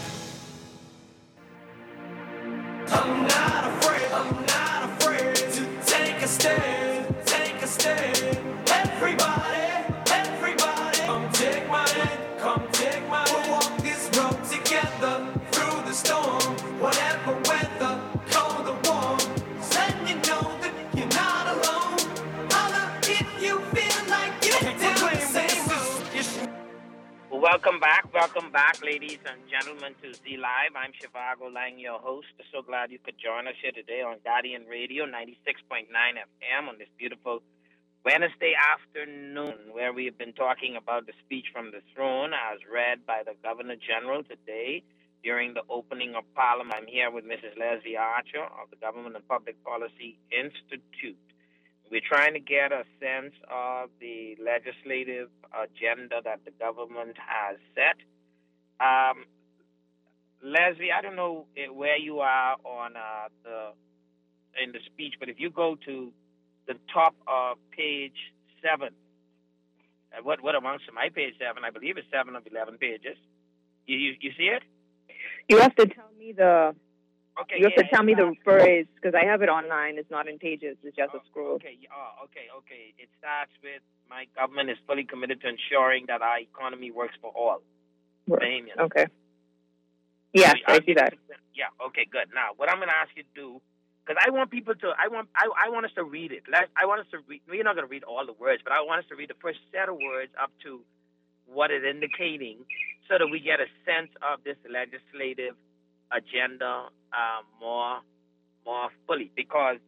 I'm not afraid, I'm not afraid to take a stand, take a stand. Everybody, everybody, come take my hand, come take my hand. We'll walk this road together through the storm, whatever weather, cold or warm. Letting you know that you're not alone. Holla if you feel like you can do the same road. Welcome back, welcome back, ladies and gentlemen, to Z Live. I'm Shivago Lang, your host. So glad you could join us here today on Guardian Radio ninety-six point nine F M on this beautiful Wednesday afternoon, where we have been talking about the speech from the throne as read by the Governor General today during the opening of Parliament. I'm here with Missus Leslie Archer of the Government and Public Policy Institute. We're trying to get a sense of the legislative agenda that the government has set. Um, Leslie, I don't know where you are on uh, the in the speech, but if you go to the top of page seven, uh, what what amounts to my page seven, I believe it's seven of eleven pages. You you, you see it? You have to tell me the. Okay, you have yeah, to tell me the starts, phrase because I have it online. It's not in pages. It's just oh, a scroll. Okay, oh, okay, okay. It starts with my government is fully committed to ensuring that our economy works for all. Bahamians. Okay. Yes, so, I see that. Yeah. Okay. Good. Now, what I'm going to ask you to do, because I want people to, I want, I, I want us to read it. Let, I want us to read. We're not going to read all the words, but I want us to read the first set of words up to what it's indicating, so that we get a sense of this legislative agenda um, more, more fully. Because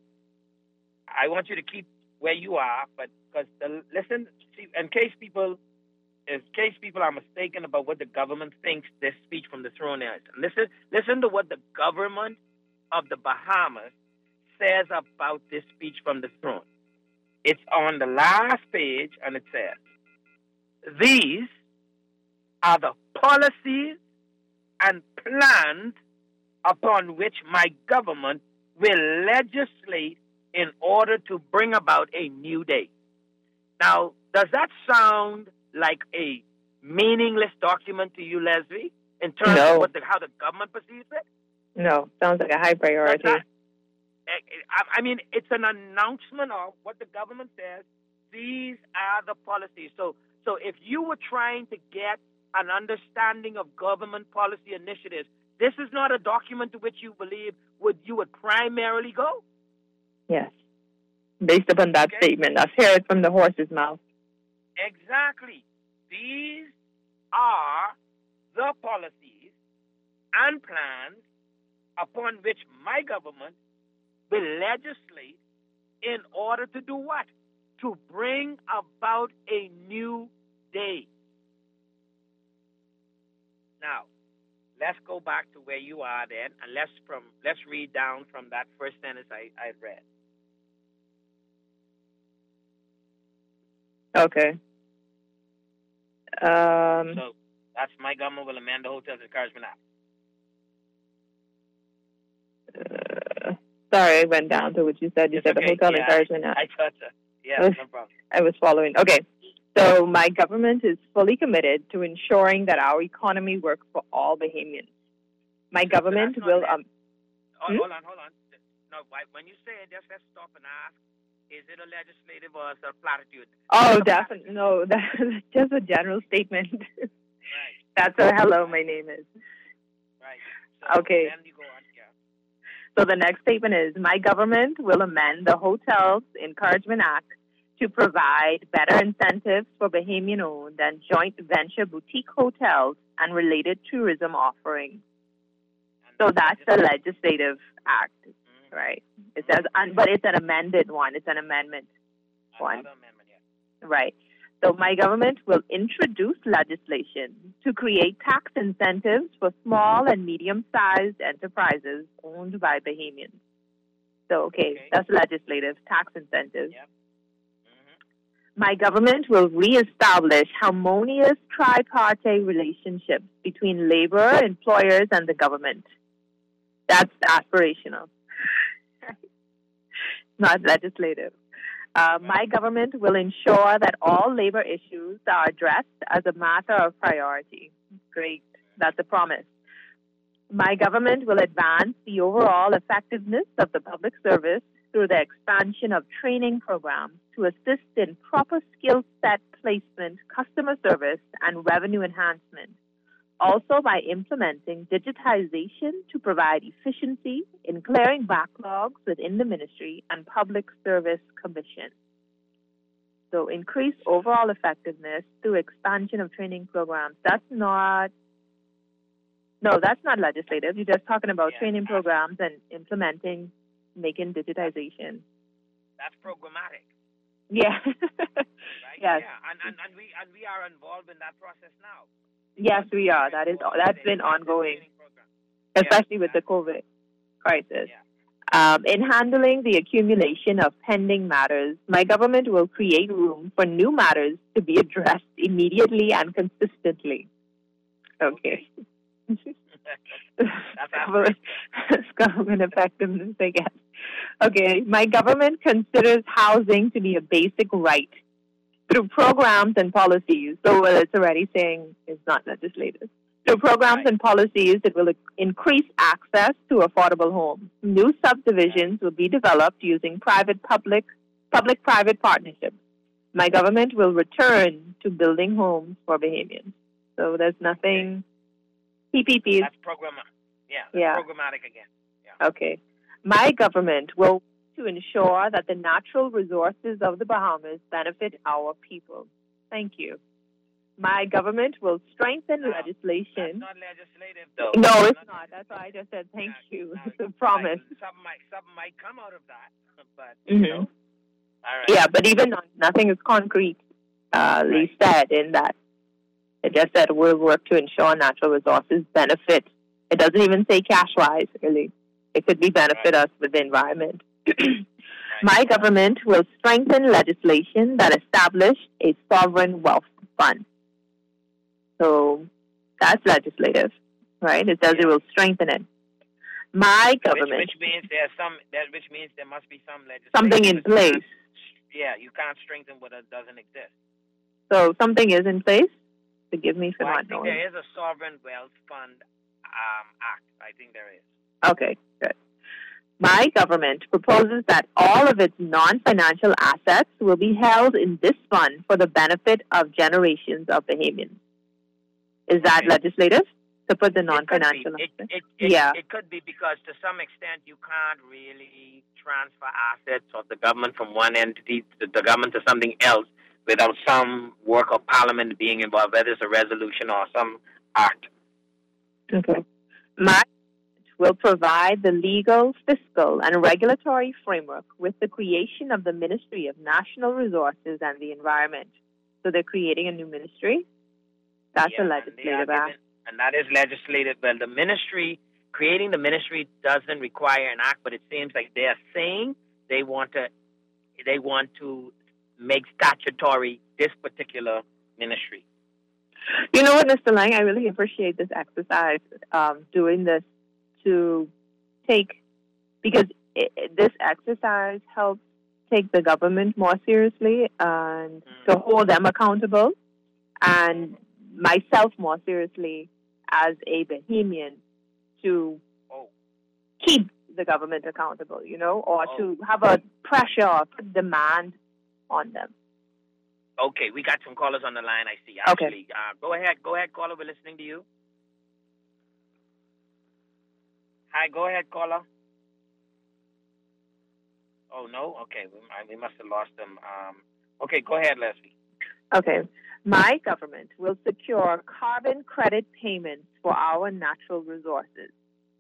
I want you to keep where you are, but because the listen, see, in case people. In case people are mistaken about what the government thinks this speech from the throne is. Listen, listen to what the government of the Bahamas says about this speech from the throne. It's on the last page, and it says, "These are the policies and plans upon which my government will legislate in order to bring about a new day." Now, does that sound like a meaningless document to you, Leslie, in terms no. of what the, how the government perceives it? No, sounds like a high priority. Not, I mean, it's an announcement of what the government says. These are the policies. So, so if you were trying to get an understanding of government policy initiatives, this is not a document to which you believe would you would primarily go? Yes, based upon that okay. statement. I've heard it from the horse's mouth. Exactly. These are the policies and plans upon which my government will legislate in order to do what? To bring about a new day. Now, let's go back to where you are then, and let's from let's read down from that first sentence I, I read. Okay. Um, so that's my government will amend the Hotels Encouragement Act. Uh, sorry, I went down to what you said. You it's said okay. the Hotel yeah, Encouragement Act. I thought so. Yeah, was, no problem. I was following. Okay. So my government is fully committed to ensuring that our economy works for all Bahamians. My government so will... Um, oh, hmm? Hold on, hold on. No, when you say it, just let's stop and ask, is it a legislative or is it a platitude? Oh, definitely. No, that's just a general statement. Right. That's a hello, my name is. Right. So okay. Then you go on, yeah. So the next statement is, my government will amend the Hotels Encouragement Act to provide better incentives for Bahamian-owned and joint venture boutique hotels and related tourism offerings. And so that's the legislative act. Right. It says, but it's an amended one. It's an amendment one. Another amendment, yeah. Right. So my government will introduce legislation to create tax incentives for small and medium-sized enterprises owned by Bahamians. So, okay, okay. That's legislative, tax incentives. Yep. Mm-hmm. My government will reestablish harmonious tripartite relationships between labor, employers, and the government. That's aspirational. not legislative. Uh, my government will ensure that all labor issues are addressed as a matter of priority. Great. That's a promise. My government will advance the overall effectiveness of the public service through the expansion of training programs to assist in proper skill set placement, customer service, and revenue enhancement. Also by implementing digitization to provide efficiency in clearing backlogs within the ministry and public service commission. So increase overall effectiveness through expansion of training programs. That's not, no, that's not legislative. You're just talking about yeah, training programs and implementing, making digitization. That's programmatic. Yeah. Right? Yes. Yeah, and, and, and, we, and we are involved in that process now. Yes, we are. That is, that's been ongoing, especially with the COVID crisis. Um, in handling the accumulation of pending matters, my government will create room for new matters to be addressed immediately and consistently. Okay. government, government effectiveness, I guess. Okay. My government considers housing to be a basic right through programs and policies. So well, it's already saying it's not legislative. Through programs and policies, it will increase access to affordable homes. New subdivisions will be developed using private-public, public-private partnerships. My government will return to building homes for Bahamians. So there's nothing. P P Ps. That's programmatic. Yeah. That's yeah. Programmatic again. Yeah. Okay. My government will to ensure that the natural resources of the Bahamas benefit our people. Thank you. My government will strengthen no, legislation. That's not legislative, though. No, it's not. not. That's why I just said thank no, you. No, It's a promise. Something might, something might come out of that, but mm-hmm. you know. All right. Yeah, but even nothing is concrete. Uh, right. said in that. It just said we'll work to ensure natural resources benefit. It doesn't even say cash-wise, really. It could be benefit right. us with the environment. right. My government will strengthen legislation that established a sovereign wealth fund. So that's legislative, right? It says yeah. it will strengthen it. My government, which, which means there's some, that which means there must be some legislation. Something in place. Yeah, you can't strengthen what doesn't exist. So something is in place. Forgive me for well, not I think knowing. There is a sovereign wealth fund um, act. I think there is. Okay, good. My government proposes that all of its non-financial assets will be held in this fund for the benefit of generations of Bahamians. Is that okay. legislative? To put the non-financial it assets? It, it, yeah. It could be because to some extent you can't really transfer assets of the government from one entity to the government to something else without some work of parliament being involved, whether it's a resolution or some act. Okay. My will provide the legal, fiscal, and regulatory framework with the creation of the Ministry of National Resources and the Environment. So they're creating a new ministry. That's yeah, a legislative act. And that is legislative. Well, the ministry, creating the ministry doesn't require an act, but it seems like they're saying they want to, they want to make statutory this particular ministry. You know what, Mister Lang, I really appreciate this exercise, um, doing this to take, because it, it, this exercise helps take the government more seriously and mm. to hold them accountable, and myself more seriously as a Bahamian to oh. keep the government accountable, you know, or oh. to have a pressure or demand on them. Okay, we got some callers on the line, I see. Actually, okay. uh, go ahead, go ahead, caller. We're listening to you. Hi, go ahead, caller. Oh, no? Okay, we, we must have lost them. Um, okay, go ahead, Leslie. Okay. My government will secure carbon credit payments for our natural resources.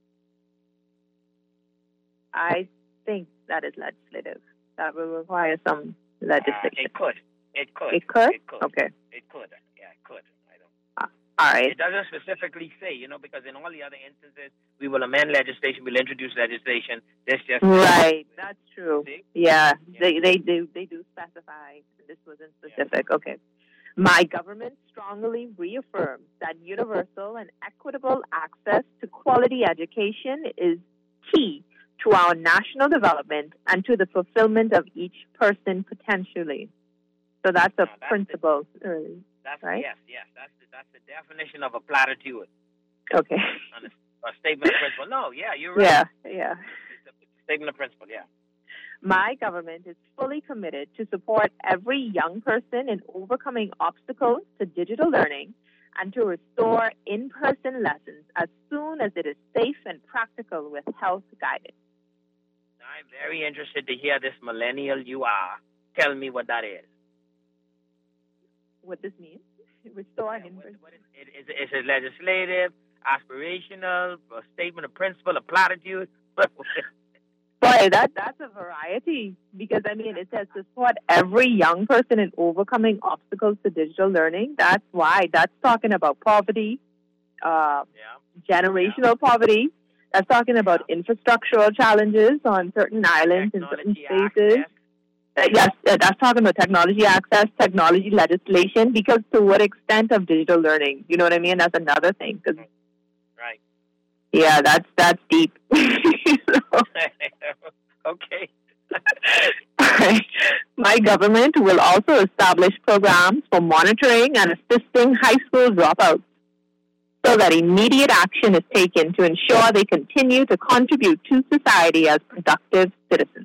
I think that is legislative. That will require some legislation. Uh, it could. It could. It could? It could. Okay. It could. Yeah, it could. I don't. Uh, all right. It doesn't specifically say, you know, because in all the other instances, we will amend legislation, we'll introduce legislation. This just right. That's true. See? Yeah. yeah. They they do they do specify. This wasn't specific. Yeah. Okay. My government strongly reaffirms that universal and equitable access to quality education is key to our national development and to the fulfillment of each person potentially. So that's a No, that's principle, uh, That's right? yes, yes. That's the, that's the definition of a platitude. Okay. On a, a statement of principle. No, yeah, you're right. Yeah, yeah. It's a, it's a statement of principle. Yeah. My government is fully committed to support every young person in overcoming obstacles to digital learning and to restore in-person lessons as soon as it is safe and practical with health guidance. I'm very interested to hear this millennial you are. Tell me what that is. What this means? Restore in person. What is, it, is, is it legislative, aspirational, a statement of principle, a platitude? Boy, that that's a variety because I mean it says to support every young person in overcoming obstacles to digital learning. That's why that's talking about poverty, uh, yeah. generational yeah. poverty. That's talking about yeah. infrastructural challenges on certain islands in certain spaces. Uh, yes, uh, that's talking about technology access, technology legislation. Because to what extent of digital learning? You know what I mean? That's another thing. Cause, right. Yeah, that's that's deep. So, okay. My government will also establish programs for monitoring and assisting high school dropouts so that immediate action is taken to ensure they continue to contribute to society as productive citizens.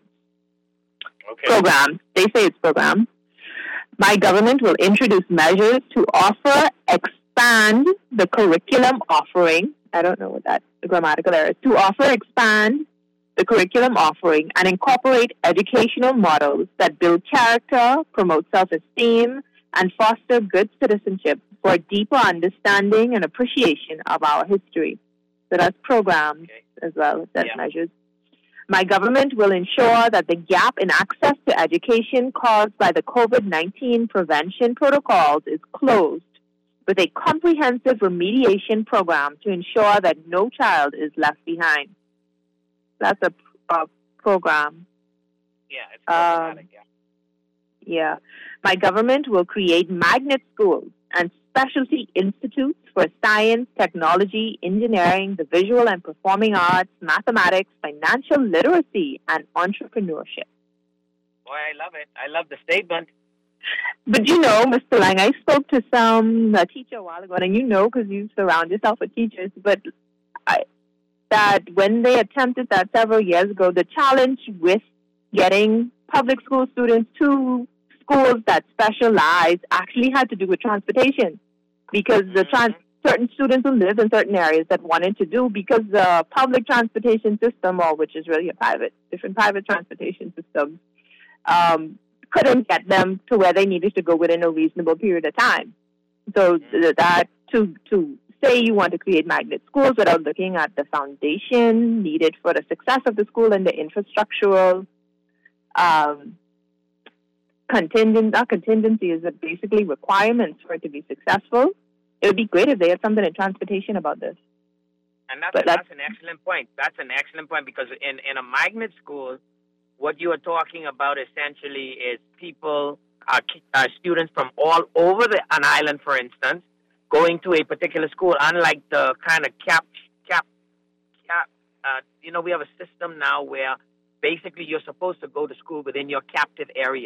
Okay. Programs. They say it's programs. My government will introduce measures to offer, expand the curriculum offering. I don't know what that grammatical error is. To offer, expand the curriculum offering and incorporate educational models that build character, promote self-esteem, and foster good citizenship for a deeper understanding and appreciation of our history. So that's programs okay. as well, that's yeah. measures. My government will ensure that the gap in access to education caused by the COVID nineteen prevention protocols is closed with a comprehensive remediation program to ensure that no child is left behind. That's a, a program. Yeah, it's programmatic, um, yeah. Yeah. My government will create magnet schools and specialty institutes for science, technology, engineering, the visual and performing arts, mathematics, financial literacy, and entrepreneurship. Boy, I love it. I love the statement. But you know, Mister Lang, I spoke to some uh, teacher a while ago, and you know because you surround yourself with teachers, but I, that when they attempted that several years ago, the challenge with getting public school students to schools that specialize actually had to do with transportation because the trans- certain students who live in certain areas that wanted to do because the public transportation system, or which is really a private, different private transportation systems, um, couldn't get them to where they needed to go within a reasonable period of time. So that to to say you want to create magnet schools without looking at the foundation needed for the success of the school and the infrastructural um, contingent, not contingency, is basically requirements for it to be successful. It would be great if they had something in transportation about this. And that's, But a, that's that's an excellent point. That's an excellent point because in, in a magnet school, what you are talking about essentially is people, uh, uh, students from all over the, an island, for instance, going to a particular school, unlike the kind of cap, cap, cap, uh, you know, we have a system now where basically you're supposed to go to school within your captive area.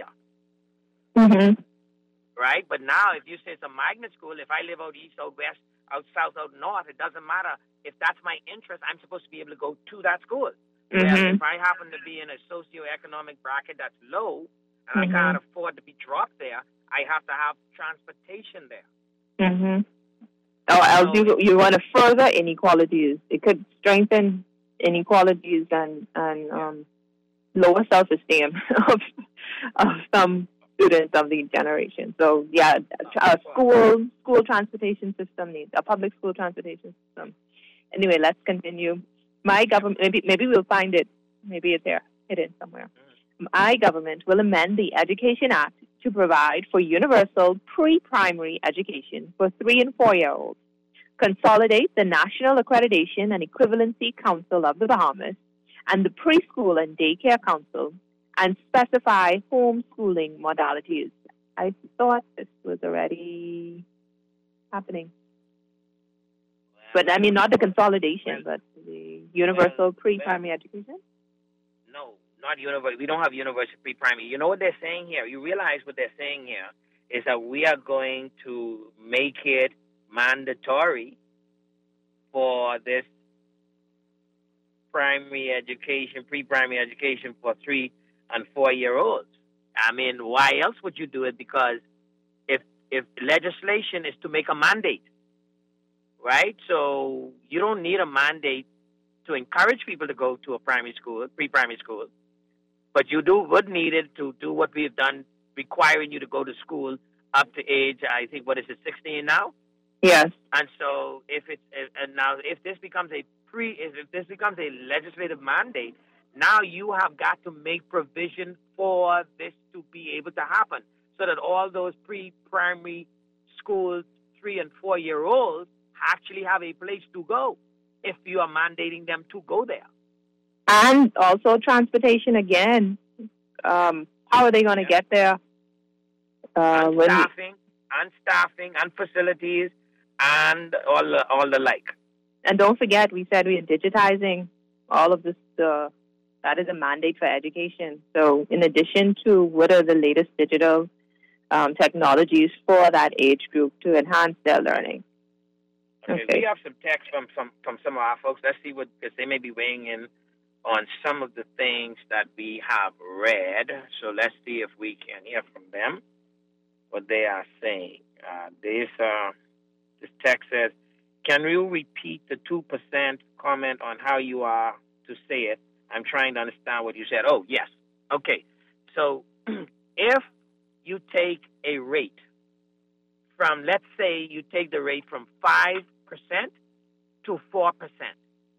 Mm-hmm. Right? But now if you say it's a magnet school, if I live out east, out west, out south, out north, it doesn't matter. If that's my interest, I'm supposed to be able to go to that school. Mm-hmm. Whereas if I happen to be in a socioeconomic bracket that's low and Mm-hmm. I can't afford to be dropped there, I have to have transportation there. Mm-hmm. Or else you, you want to further inequalities. It could strengthen inequalities and, and um, lower self-esteem of, of some students of the generation. So, yeah, a school school transportation system needs, a public school transportation system. Anyway, let's continue. My government, maybe, maybe we'll find it. Maybe it's there, hidden somewhere. My government will amend the Education Act to provide for universal pre-primary education for three and four-year-olds, consolidate the National Accreditation and Equivalency Council of the Bahamas and the Preschool and Daycare Council, and specify homeschooling modalities. I thought this was already happening. But I mean, not the consolidation, but the universal pre-primary education. not university. We don't have university pre-primary. You know what they're saying here? You realize what they're saying here is that we are going to make it mandatory for this primary education, pre-primary education for three and four-year-olds. I mean, why else would you do it? Because if if legislation is to make a mandate, right? So you don't need a mandate to encourage people to go to a primary school, pre-primary school, but you do would need it to do what we've done, requiring you to go to school up to age, I think, what is it, sixteen now? Yes. And so if it's and now if this becomes a pre if this becomes a legislative mandate, now you have got to make provision for this to be able to happen, so that all those pre-primary school three and four year olds actually have a place to go if you are mandating them to go there. And also transportation again. Um, how are they going to Yeah. get there? Uh, and when you- staffing, and staffing, and facilities, and all the, all the like. and don't forget, we said we are digitizing all of this. Uh, that is a mandate for education. So in addition to what are the latest digital um, technologies for that age group to enhance their learning. Okay, Okay. we have some text from some from some of our folks. Let's see what, because they may be weighing in on some of the things that we have read. So let's see if we can hear from them what they are saying. Uh, this uh, this text says, "Can you repeat the two percent comment on how you are to say it? I'm trying to understand what you said." Oh, yes. Okay. So if you take a rate from, let's say you take the rate from five percent to four percent,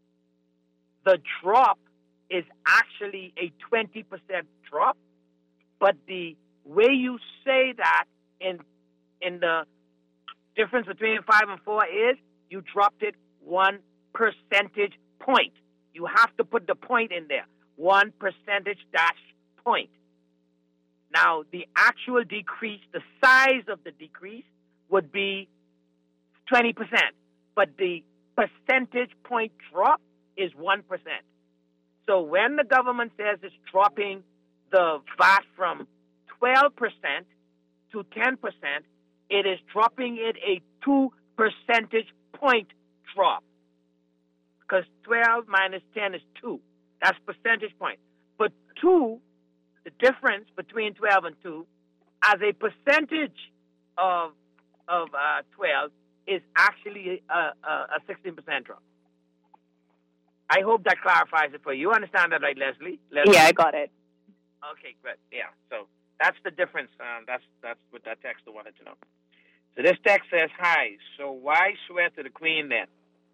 the drop is actually a twenty percent drop, but the way you say that in in the difference between five and four is you dropped it one percentage point. You have to put the point in there, one percentage dash point. Now, the actual decrease, the size of the decrease would be twenty percent, but the percentage point drop is one percent. So when the government says it's dropping the V A T from twelve percent to ten percent, it is dropping it a two percentage point drop. Because twelve minus ten is two. That's percentage point. But two, the difference between twelve and two, as a percentage of of uh, twelve, is actually a, a, a sixteen percent drop. I hope that clarifies it for you. You understand that, right, Leslie? Leslie? Yeah, I got it. Okay, good. Yeah, so that's the difference. Um, that's that's what that texter wanted to know. So this text says, "Hi, so why swear to the Queen then?"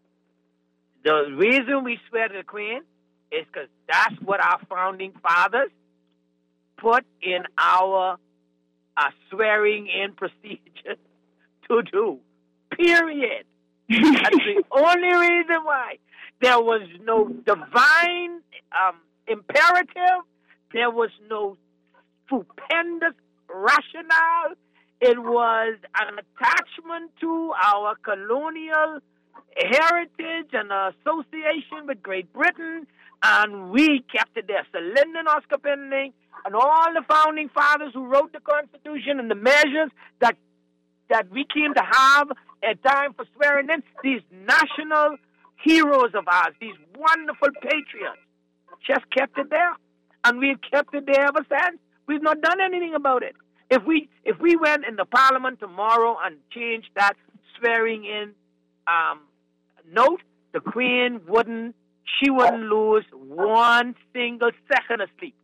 The reason we swear to the Queen is because that's what our founding fathers put in our uh, swearing-in procedure to do, period. That's the only reason why. There was no divine um, imperative. There was no stupendous rationale. It was an attachment to our colonial heritage and association with Great Britain, and we kept it there. So Lyndon Oscar Pending and all the founding fathers who wrote the Constitution and the measures that that we came to have a time for swearing in, these national heroes of ours, these wonderful patriots, just kept it there. And we've kept it there ever since. We've not done anything about it. If we if we went in the Parliament tomorrow and changed that swearing in um, note, the Queen wouldn't, she wouldn't lose one single second of sleep.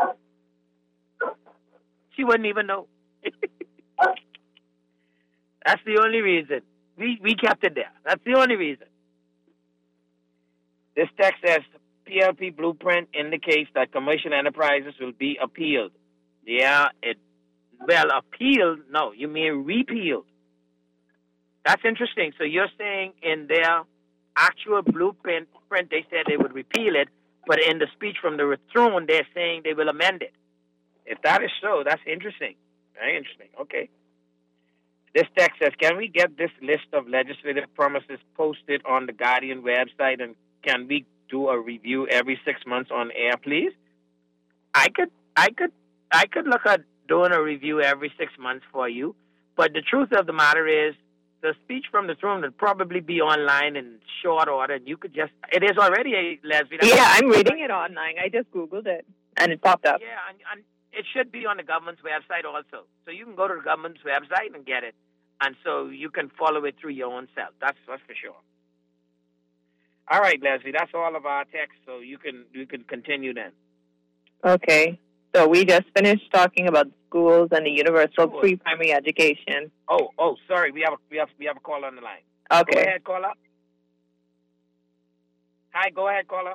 She wouldn't even know. That's the only reason. We we kept it there. That's the only reason. This text says, P L P blueprint indicates that commercial enterprises will be appealed. Yeah, it, well, appealed, no, you mean repealed. That's interesting. So you're saying in their actual blueprint, they said they would repeal it, but in the speech from the throne, they're saying they will amend it. If that is so, that's interesting. Very interesting. Okay. This text says, can we get this list of legislative promises posted on the Guardian website, and can we do a review every six months on air, please? I could, I could, I could look at doing a review every six months for you. But the truth of the matter is, the speech from the throne would probably be online in short order, and you could just, it is already a lesbian. Yeah, I'm reading it online. I just Googled it, and it popped up. Yeah, and, and it should be on the government's website also. So you can go to the government's website and get it. And so you can follow it through your own self. That's, that's for sure. All right, Leslie, that's all of our text, so you can you can continue then. Okay. So we just finished talking about schools and the universal Schools. pre-primary education. Oh, oh, sorry, we have a, we have we have a call on the line. Okay. Go ahead, caller. Hi, go ahead, caller.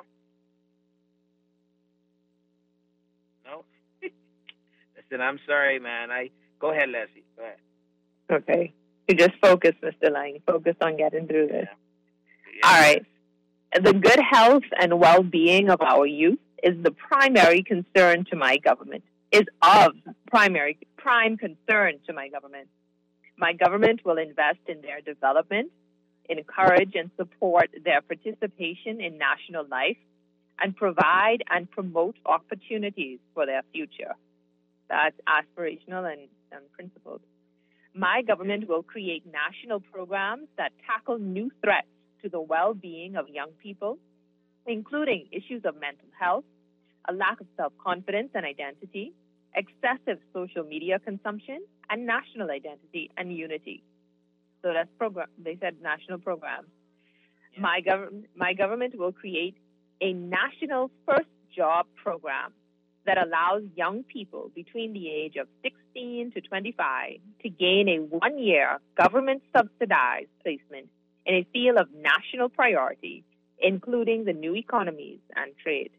No. Listen, I'm sorry, man. I go ahead, Leslie. Go ahead. Okay. You just focus, Mister Lang. Focus on getting through this. Yeah. All right. The good health and well-being of our youth is the primary concern to my government, is of primary, prime concern to my government. My government will invest in their development, encourage and support their participation in national life, and provide and promote opportunities for their future. That's aspirational and, and principled. My government will create national programs that tackle new threats to the well-being of young people, including issues of mental health, a lack of self-confidence and identity, excessive social media consumption, and national identity and unity. So that's program. They said national program. Yeah. My government, my government will create a national first job program that allows young people between the age of sixteen to twenty-five to gain a one-year government-subsidized placement in a field of national priority, including the new economies and trade.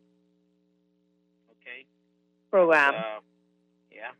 Okay. Program. Uh, yeah.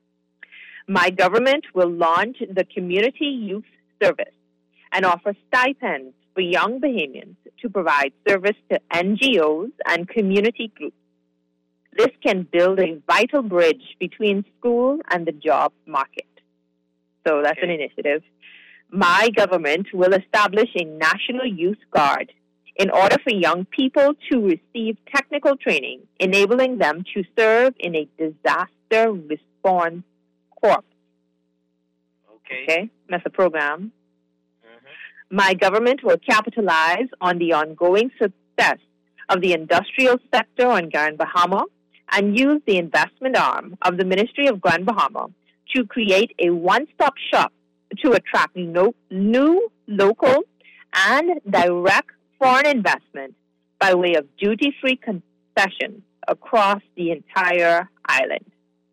My government will launch the Community Youth Service and offer stipends for young Bahamians to provide service to N G Os and community groups. This can build a vital bridge between school and the job market. So that's Okay. an initiative. My government will establish a National Youth Guard in order for young people to receive technical training, enabling them to serve in a disaster response corps. Okay. Okay, that's a program. My government will capitalize on the ongoing success of the industrial sector on Grand Bahama and use the investment arm of the Ministry of Grand Bahama to create a one-stop shop to attract no, new, local, and direct foreign investment by way of duty-free concessions across the entire island.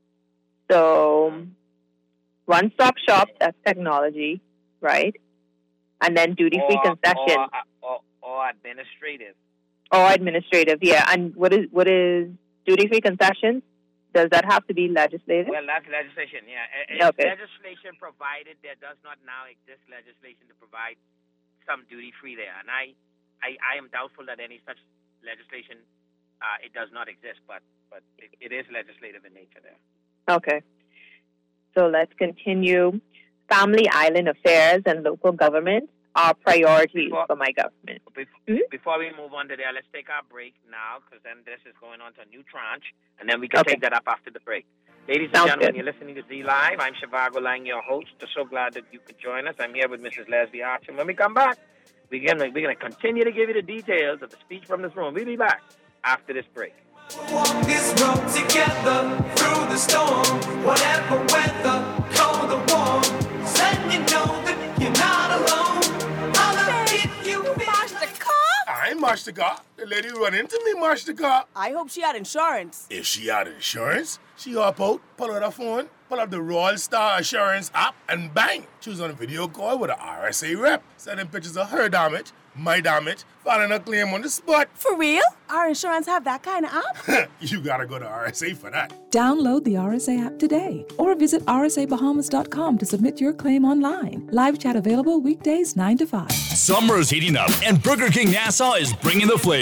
So, one-stop shop, that's technology, right? And then duty-free Or, concessions. or, or, or administrative. Or administrative, yeah. And what is what is duty-free concessions? Does that have to be legislative? Well, that's legislation, yeah. It's Okay. legislation provided there does not now exist legislation to provide some duty-free there. And I, I, I am doubtful that any such legislation, uh, it does not exist, but, but it, it is legislative in nature there. Okay. So let's continue. Family Island affairs and local government are priorities Before- for my government. Before, before we move on to there, let's take our break now, because then this is going on to a new tranche, and then we can Okay. take that up after the break. Ladies and Sounds gentlemen, good. you're listening to Z Live. I'm Shivago Lang, your host. I'm so glad that you could join us. I'm here with Missus Leslie Archer. When we come back, we're going we're gonna continue to give you the details of the speech from this room. We'll be back after this break. Walk this road together through the storm, whatever weather, cold or warm. Letting you know that you're not alone. Holla if you Marsh the car? I ain't marched the car. The lady who run into me marched the car. I hope she had insurance. If she had insurance, she hop out, pull out her phone, pull up the Royal Star Assurance app, and bang, she was on a video call with an R S A rep, sending pictures of her damage, my damage, filing a claim on the spot. For real? Our insurance have that kind of app? You gotta go to R S A for that. Download the R S A app today or visit r s a bahamas dot com to submit your claim online. Live chat available weekdays nine to five. Summer is heating up, and Burger King Nassau is bringing the flavor.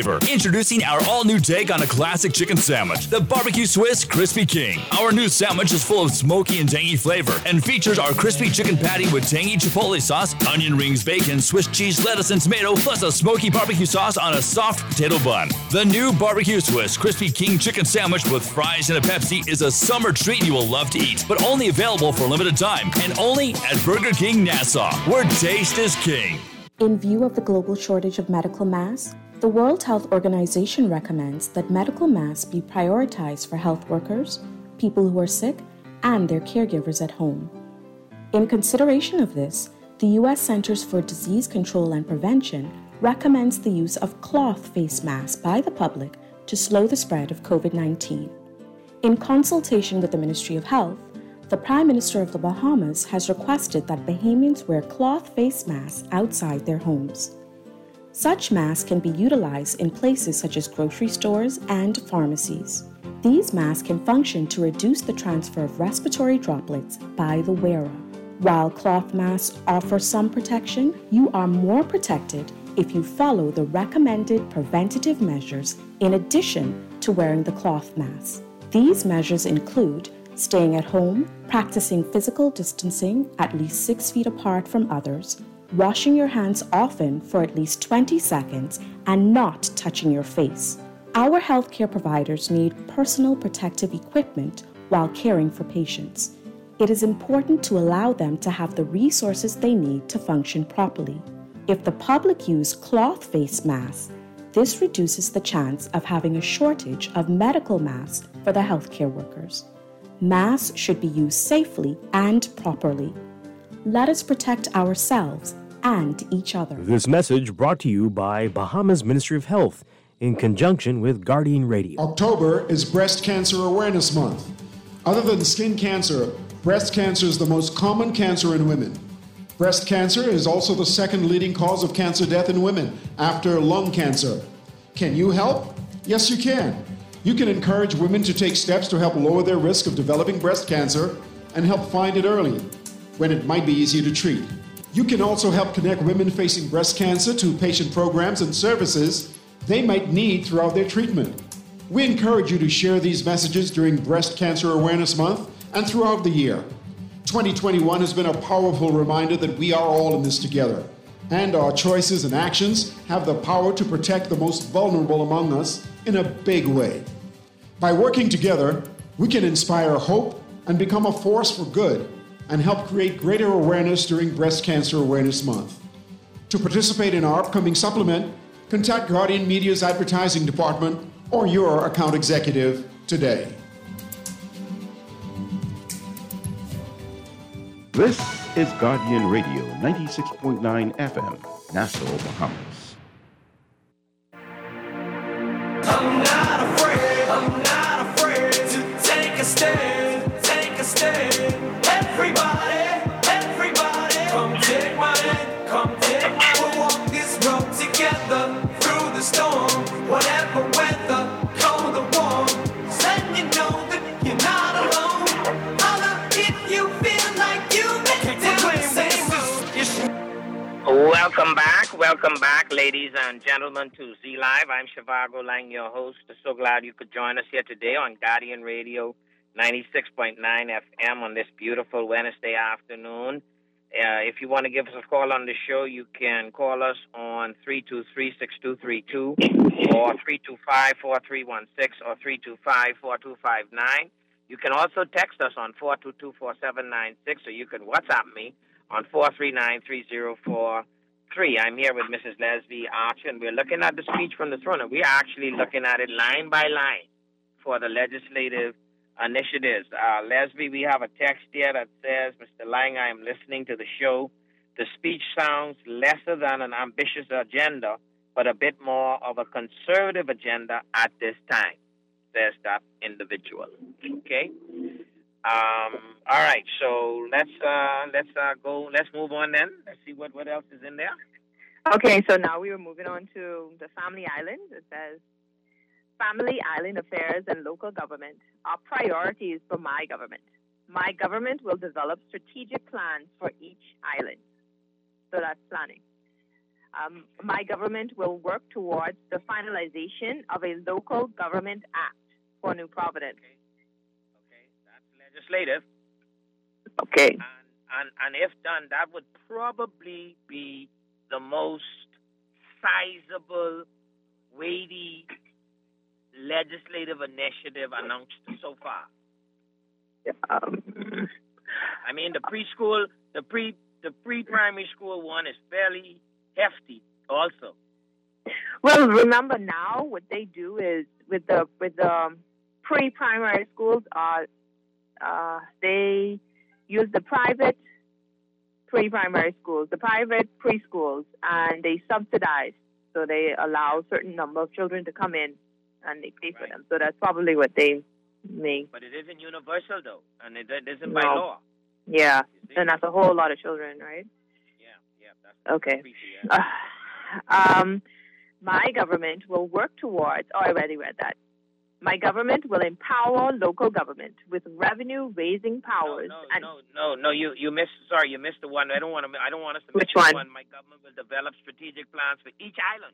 flavor. Introducing our all-new take on a classic chicken sandwich, the Barbecue Swiss Crispy King. Our new sandwich is full of smoky and tangy flavor and features our crispy chicken patty with tangy chipotle sauce, onion rings, bacon, Swiss cheese, lettuce, and tomato, plus a smoky barbecue sauce on a soft potato bun. The new Barbecue Swiss Crispy King chicken sandwich with fries and a Pepsi is a summer treat you will love to eat, but only available for a limited time and only at Burger King Nassau, where taste is king. In view of the global shortage of medical masks, the World Health Organization recommends that medical masks be prioritized for health workers, people who are sick, and their caregivers at home. In consideration of this, the U S Centers for Disease Control and Prevention recommends the use of cloth face masks by the public to slow the spread of COVID nineteen. In consultation with the Ministry of Health, the Prime Minister of the Bahamas has requested that Bahamians wear cloth face masks outside their homes. Such masks can be utilized in places such as grocery stores and pharmacies. These masks can function to reduce the transfer of respiratory droplets by the wearer. While cloth masks offer some protection, you are more protected if you follow the recommended preventative measures in addition to wearing the cloth mask. These measures include staying at home, practicing physical distancing at least six feet apart from others, washing your hands often for at least twenty seconds, and not touching your face. Our healthcare providers need personal protective equipment while caring for patients. It is important to allow them to have the resources they need to function properly. If the public use cloth face masks, this reduces the chance of having a shortage of medical masks for the healthcare workers. Masks should be used safely and properly. Let us protect ourselves and each other. This message brought to you by Bahamas Ministry of Health in conjunction with Guardian Radio. October is Breast Cancer Awareness Month. Other than skin cancer, breast cancer is the most common cancer in women. Breast cancer is also the second leading cause of cancer death in women after lung cancer. Can you help? Yes, you can. You can encourage women to take steps to help lower their risk of developing breast cancer and help find it early, when it might be easier to treat. You can also help connect women facing breast cancer to patient programs and services they might need throughout their treatment. We encourage you to share these messages during Breast Cancer Awareness Month and throughout the year. twenty twenty-one has been a powerful reminder that we are all in this together, and our choices and actions have the power to protect the most vulnerable among us in a big way. By working together, we can inspire hope and become a force for good and help create greater awareness during Breast Cancer Awareness Month. To participate in our upcoming supplement, contact Guardian Media's advertising department or your account executive today. This is Guardian Radio, ninety-six point nine F M, Nassau, Bahamas. I'm not afraid, I'm not afraid to take a stand, take a stand. Everybody, everybody, come take my hand, come take my hand. We'll walk this road together through the storm, whatever weather, cold or warm. Let you know that you're not alone. Holler if you feel like you make the same move. Welcome back, welcome back, ladies and gentlemen, to Z Live. I'm Shivago Lang, your host. So glad you could join us here today on Guardian Radio ninety-six point nine F M on this beautiful Wednesday afternoon. Uh, if you want to give us a call on the show, you can call us on three two three, six two three two or three two five, four three one six or three two five, four two five nine. You can also text us on four two two, four seven nine six, or you can WhatsApp me on four three nine, three zero four three. I'm here with Missus Leslie Archer, and we're looking at the speech from the throne, and we're actually looking at it line by line for the legislative initiatives. Uh, Leslie, we have a text here that says, Mister Lang, I am listening to the show. The speech sounds lesser than an ambitious agenda, but a bit more of a conservative agenda at this time, says that individual. Okay? Um, all right, so let's uh, let's uh, go. Let's move on then. Let's see what, what else is in there. Okay, so now we are moving on to the Family Island. It says, Family Island affairs and local government are priorities for my government. My government will develop strategic plans for each island. So that's planning. Um, my government will work towards the finalization of a local government act for New Providence. Legislative. Okay. And, and, and if done, that would probably be the most sizable, weighty legislative initiative announced so far. Um, I mean, the preschool, the pre, the pre-primary school one is fairly hefty, also. Well, remember now what they do is with the with the pre-primary schools are uh, they use the private pre-primary schools, the private preschools, and they subsidize. So they allow a certain number of children to come in, and they pay for Right. them. So that's probably what they make. But it isn't universal, though, and it, it isn't No. by law. Yeah, and that's a whole lot of children, right? Yeah, yeah, that's Okay. creepy, yeah. Uh, um, my government will work towards, oh, I already read that. My government will empower local government with revenue-raising powers. No, and no, no, no. You you missed. Sorry, you missed the one. I don't want to. I don't want us to Which miss this one? one. My government will develop strategic plans for each island.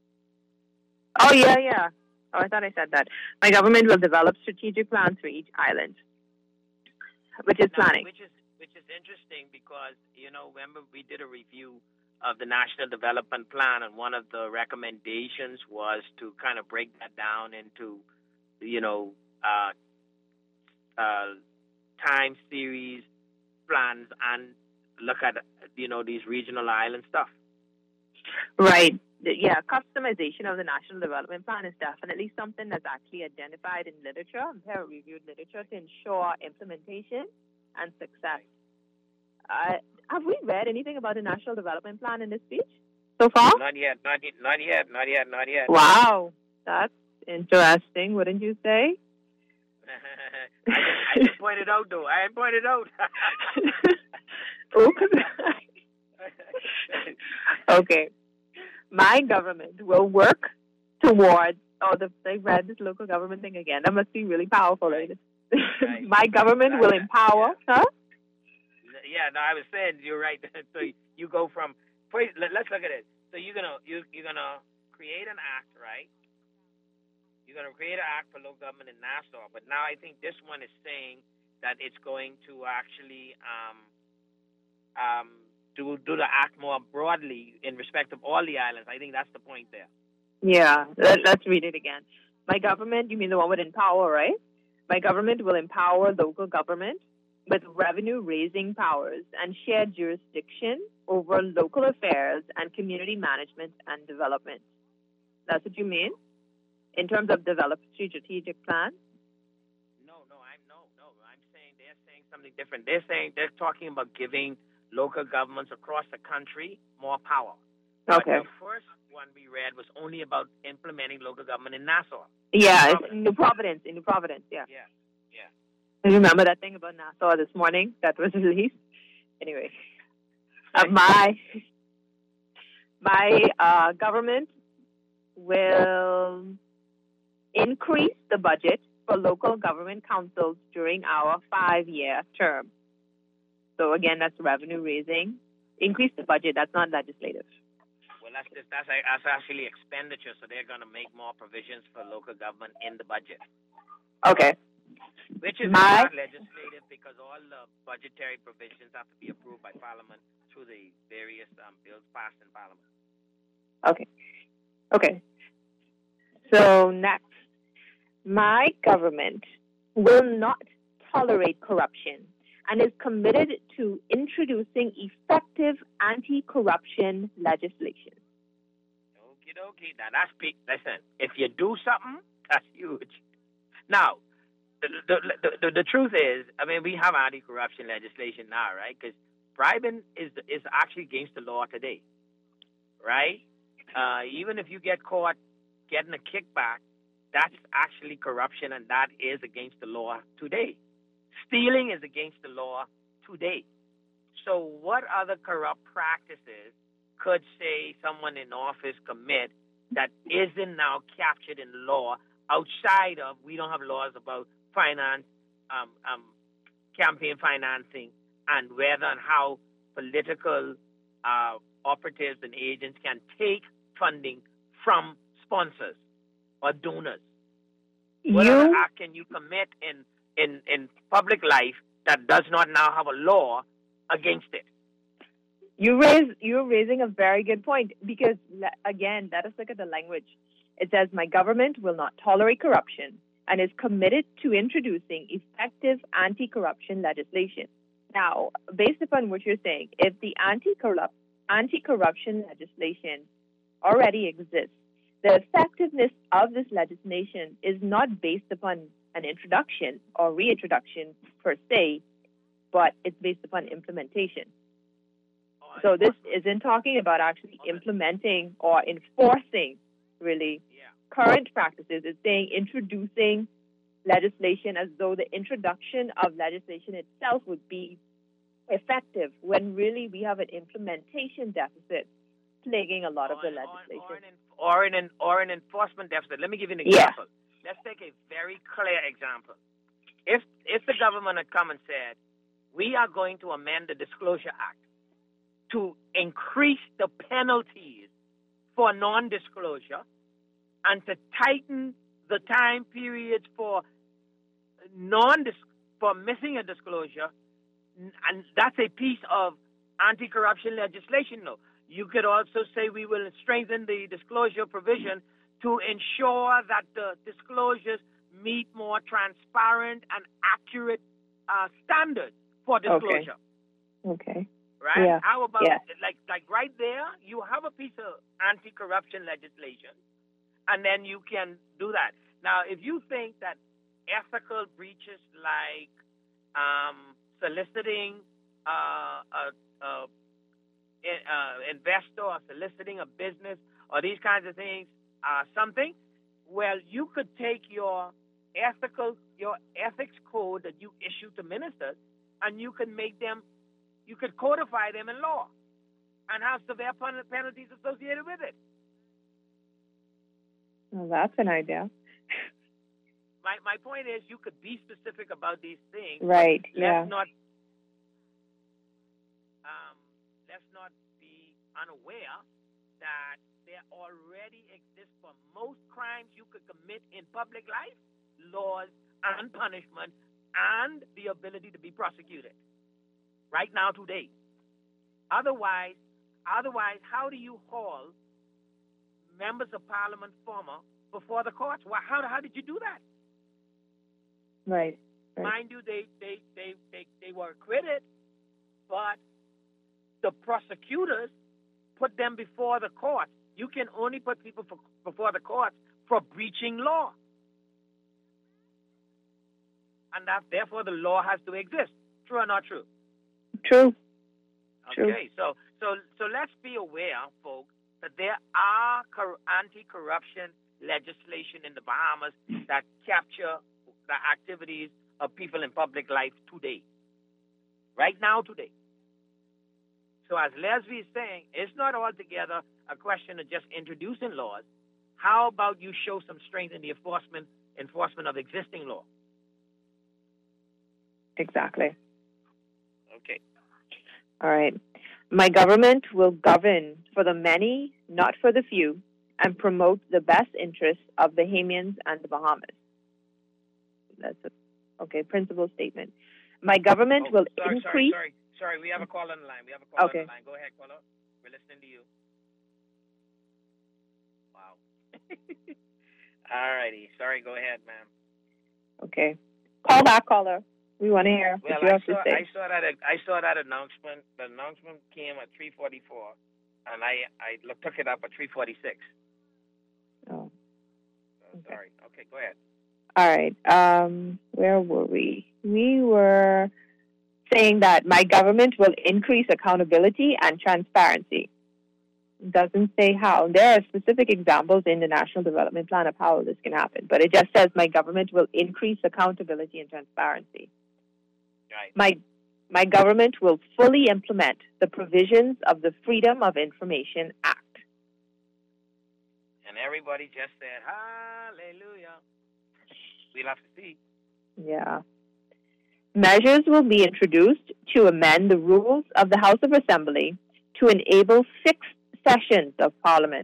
Oh, yeah, yeah. Oh, I thought I said that. My government will develop strategic plans for each island, which is Now, planning. Which is which is interesting because you know, remember we did a review of the National Development Plan, and one of the recommendations was to kind of break that down into, you know, uh, uh, time series plans and look at, you know, these regional island stuff. Right. The- Yeah, customization of the National Development Plan is definitely something that's actually identified in literature, and peer-reviewed literature, to ensure implementation and success. Uh, have we read anything about the National Development Plan in this speech so far? Not yet, not yet, not yet, not yet, not yet. Wow, that's interesting, wouldn't you say? I, just, I just pointed out, though. I pointed out. Oops. Okay. My government will work towards, oh, the, they read this local government thing again. That must be really powerful, right? Right. My government will empower, huh? Yeah, no, I was saying you're right. So you go from first, let, let's look at it. So you're gonna you you're gonna create an act, right? You're gonna create an act for local government in Nassau, but now I think this one is saying that it's going to actually um um do do the act more broadly in respect of all the islands. I think that's the point there. Yeah, let, let's read it again. My government, you mean the one with empower, right? My government will empower local government with revenue-raising powers and shared jurisdiction over local affairs and community management and development. That's what you mean? In terms of develop strategic plan? No, no, I'm no, no. I'm saying they're saying something different. They're saying they're talking about giving local governments across the country more power. Okay. But the first one we read was only about implementing local government in Nassau. Yeah, it's in New Providence, in New Providence, yeah. Yeah, yeah. You remember that thing about Nassau this morning that was released? Anyway, uh, my my uh, government will increase the budget for local government councils during our five-year term. So again, that's revenue raising. Increase the budget. That's not legislative. Well, that's just, that's that's actually expenditure, so they're going to make more provisions for local government in the budget. Okay. Which is My- not legislative because all the budgetary provisions have to be approved by Parliament through the various um, bills passed in Parliament. Okay. Okay. So next, my government will not tolerate corruption and is committed to introducing effective anti-corruption legislation. Okie dokie. Now that's big. Listen, if you do something, that's huge. Now, the the, the the the truth is, I mean, we have anti-corruption legislation now, right? Because bribing is is actually against the law today, right? Uh, even if you get caught getting a kickback, that's actually corruption, and that is against the law today. Stealing is against the law today. So what other corrupt practices could, say, someone in office commit that isn't now captured in law outside of, we don't have laws about finance, um, um, campaign financing, and whether and how political uh, operatives and agents can take funding from sponsors or donors. What You- other act can you commit in, in, in public life that does not now have a law against it? You raise you're raising a very good point because le- again, let us look at the language. It says, "My government will not tolerate corruption and is committed to introducing effective anti-corruption legislation." Now, based upon what you're saying, if the anti-corrupt anti-corruption legislation already exists, the effectiveness of this legislation is not based upon an introduction or reintroduction per se, but it's based upon implementation. So this isn't talking about actually implementing or enforcing, really, current practices. It's saying introducing legislation as though the introduction of legislation itself would be effective, when really we have an implementation deficit plaguing a lot of the legislation. Or an, or an enforcement deficit. Let me give you an Yeah. example. Let's take a very clear example. If, if the government had come and said, we are going to amend the Disclosure Act to increase the penalties for non-disclosure and to tighten the time periods for non for missing a disclosure, and that's a piece of anti-corruption legislation. No, you could also say we will strengthen the disclosure provision to ensure that the disclosures meet more transparent and accurate uh, standards for disclosure. Okay. Okay. Right? Yeah. How about Yeah. like like right there, you have a piece of anti-corruption legislation, and then you can do that. Now, if you think that ethical breaches like um, soliciting uh, a, a, a investor or soliciting a business or these kinds of things are something, well, you could take your ethical your ethics code that you issue to ministers, and you can make them. You could codify them in law and have severe pen- penalties associated with it. Well, that's an idea. My my point is, you could be specific about these things. Right, Let's yeah. not um, let's not be unaware that there already exists for most crimes you could commit in public life, laws and punishment and the ability to be prosecuted. Right now, today. Otherwise, otherwise, how do you haul members of parliament former before the courts? Well, how how did you do that? Right. right. Mind you, they they, they, they they were acquitted, but the prosecutors put them before the courts. You can only put people for, before the courts for breaching law, and that therefore the law has to exist. True or not true? True. Okay, so so so let's be aware, folks, that there are cor- anti-corruption legislation in the Bahamas that capture the activities of people in public life today, right now, today. So as Leslie is saying, it's not altogether a question of just introducing laws. How about you show some strength in the enforcement enforcement of existing law? Exactly. Okay. All right. My government will govern for the many, not for the few, and promote the best interests of Bahamians and the Bahamas. That's a, okay, principal statement. My government Oh, will sorry, increase... Sorry, sorry, sorry. We have a call on the line. We have a call Okay. on the line. Go ahead, caller. We're listening to you. Wow. All righty. Sorry, go ahead, ma'am. Okay. Call back, caller. We want to hear Well, what you I have saw, to say. I saw that I saw that announcement. The announcement came at three forty-four, and I I look, took it up at three forty-six. Oh. So, sorry. Okay, go ahead. All right. Um, where were we? We were saying that my government will increase accountability and transparency. Doesn't say how. There are specific examples in the National Development Plan of how this can happen, but it just says my government will increase accountability and transparency. Right. My my government will fully implement the provisions of the Freedom of Information Act. And everybody just said hallelujah. We'll have to see. Yeah. Measures will be introduced to amend the rules of the House of Assembly to enable fixed sessions of Parliament.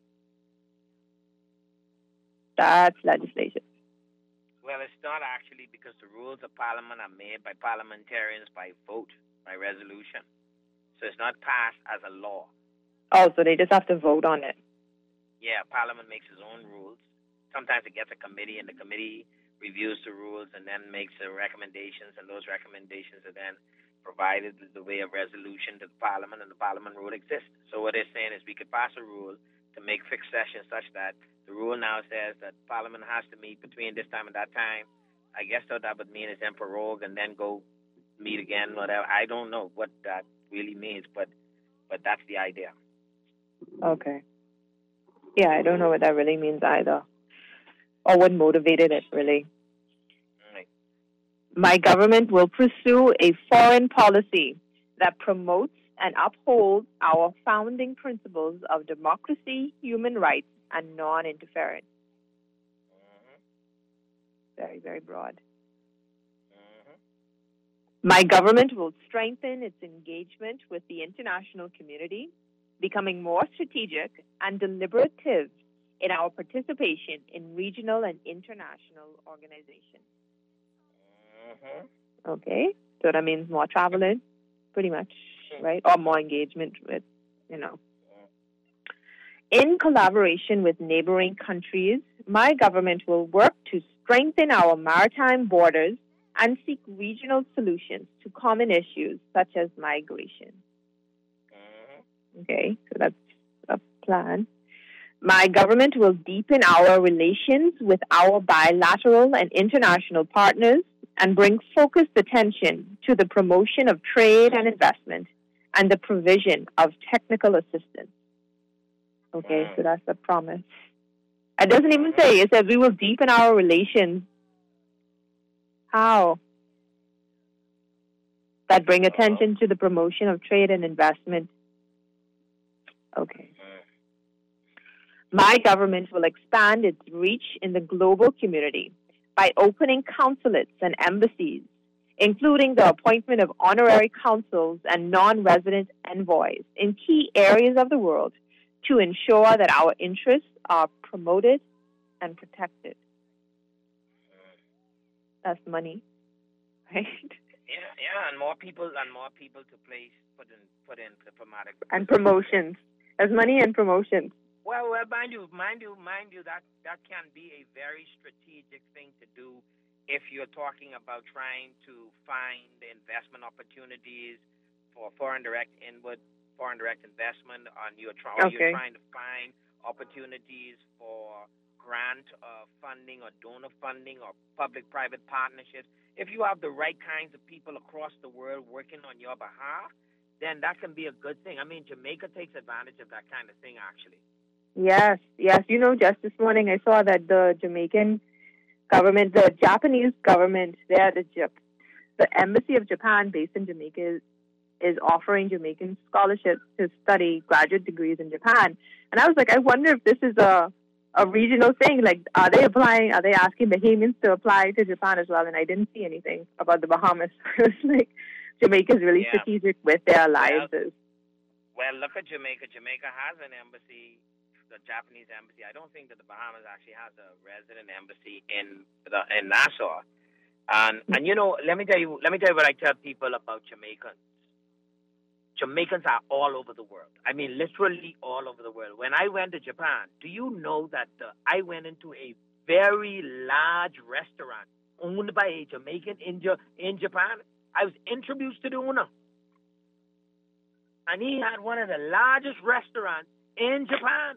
That's legislation. Well, it's not actually, because the rules of Parliament are made by parliamentarians by vote, by resolution. So it's not passed as a law. Oh, so they just have to vote on it. Yeah, Parliament makes its own rules. Sometimes it gets a committee, and the committee reviews the rules and then makes the recommendations, and those recommendations are then provided the way of resolution to the Parliament, and the Parliament rule exists. So what they're saying is we could pass a rule to make fixed sessions such that the rule now says that Parliament has to meet between this time and that time. I guess what that would mean is then prorogue and then go meet again, whatever. I don't know what that really means, but but that's the idea. Okay. Yeah, I don't know what that really means either, or what motivated it, really. Right. My government will pursue a foreign policy that promotes and upholds our founding principles of democracy, human rights, and non-interference. Mm-hmm. Very, very broad. Mm-hmm. My government will strengthen its engagement with the international community, becoming more strategic and deliberative in our participation in regional and international organizations. Mm-hmm. Okay, so that means more traveling, pretty much, right? Or more engagement with, you know. In collaboration with neighboring countries, my government will work to strengthen our maritime borders and seek regional solutions to common issues such as migration. Okay, so that's a plan. My government will deepen our relations with our bilateral and international partners and bring focused attention to the promotion of trade and investment and the provision of technical assistance. Okay, so that's a promise. It doesn't even say, it says we will deepen our relations. How? That bring attention to the promotion of trade and investment. Okay. My government will expand its reach in the global community by opening consulates and embassies, including the appointment of honorary consuls and non-resident envoys in key areas of the world, to ensure that our interests are promoted and protected. That's money, right? Yeah, yeah, and more people and more people to place put in put in diplomatic and promotions. There's money and promotions. Well, well, mind you, mind you, mind you, that that can be a very strategic thing to do if you're talking about trying to find investment opportunities for foreign direct inward. foreign direct investment, on you're, try, okay. you're trying to find opportunities for grant uh, funding or donor funding or public-private partnerships. If you have the right kinds of people across the world working on your behalf, then that can be a good thing. I mean, Jamaica takes advantage of that kind of thing, actually. Yes, yes. You know, just this morning I saw that the Jamaican government, the Japanese government, there, the, the Embassy of Japan based in Jamaica is is offering Jamaican scholarships to study graduate degrees in Japan. And I was like, I wonder if this is a, a regional thing. Like, are they applying, are they asking Bahamians to apply to Japan as well? And I didn't see anything about the Bahamas. It was like, Jamaica's really yeah. strategic with their alliances. Well, well, look at Jamaica. Jamaica has an embassy, the Japanese embassy. I don't think that the Bahamas actually has a resident embassy in the, in Nassau. And, and, you know, let me tell you, let me tell you what I tell people about Jamaicans. Jamaicans are all over the world. I mean, literally all over the world. When I went to Japan, do you know that uh, I went into a very large restaurant owned by a Jamaican in, ja- in Japan? I was introduced to the owner. And he had one of the largest restaurants in Japan.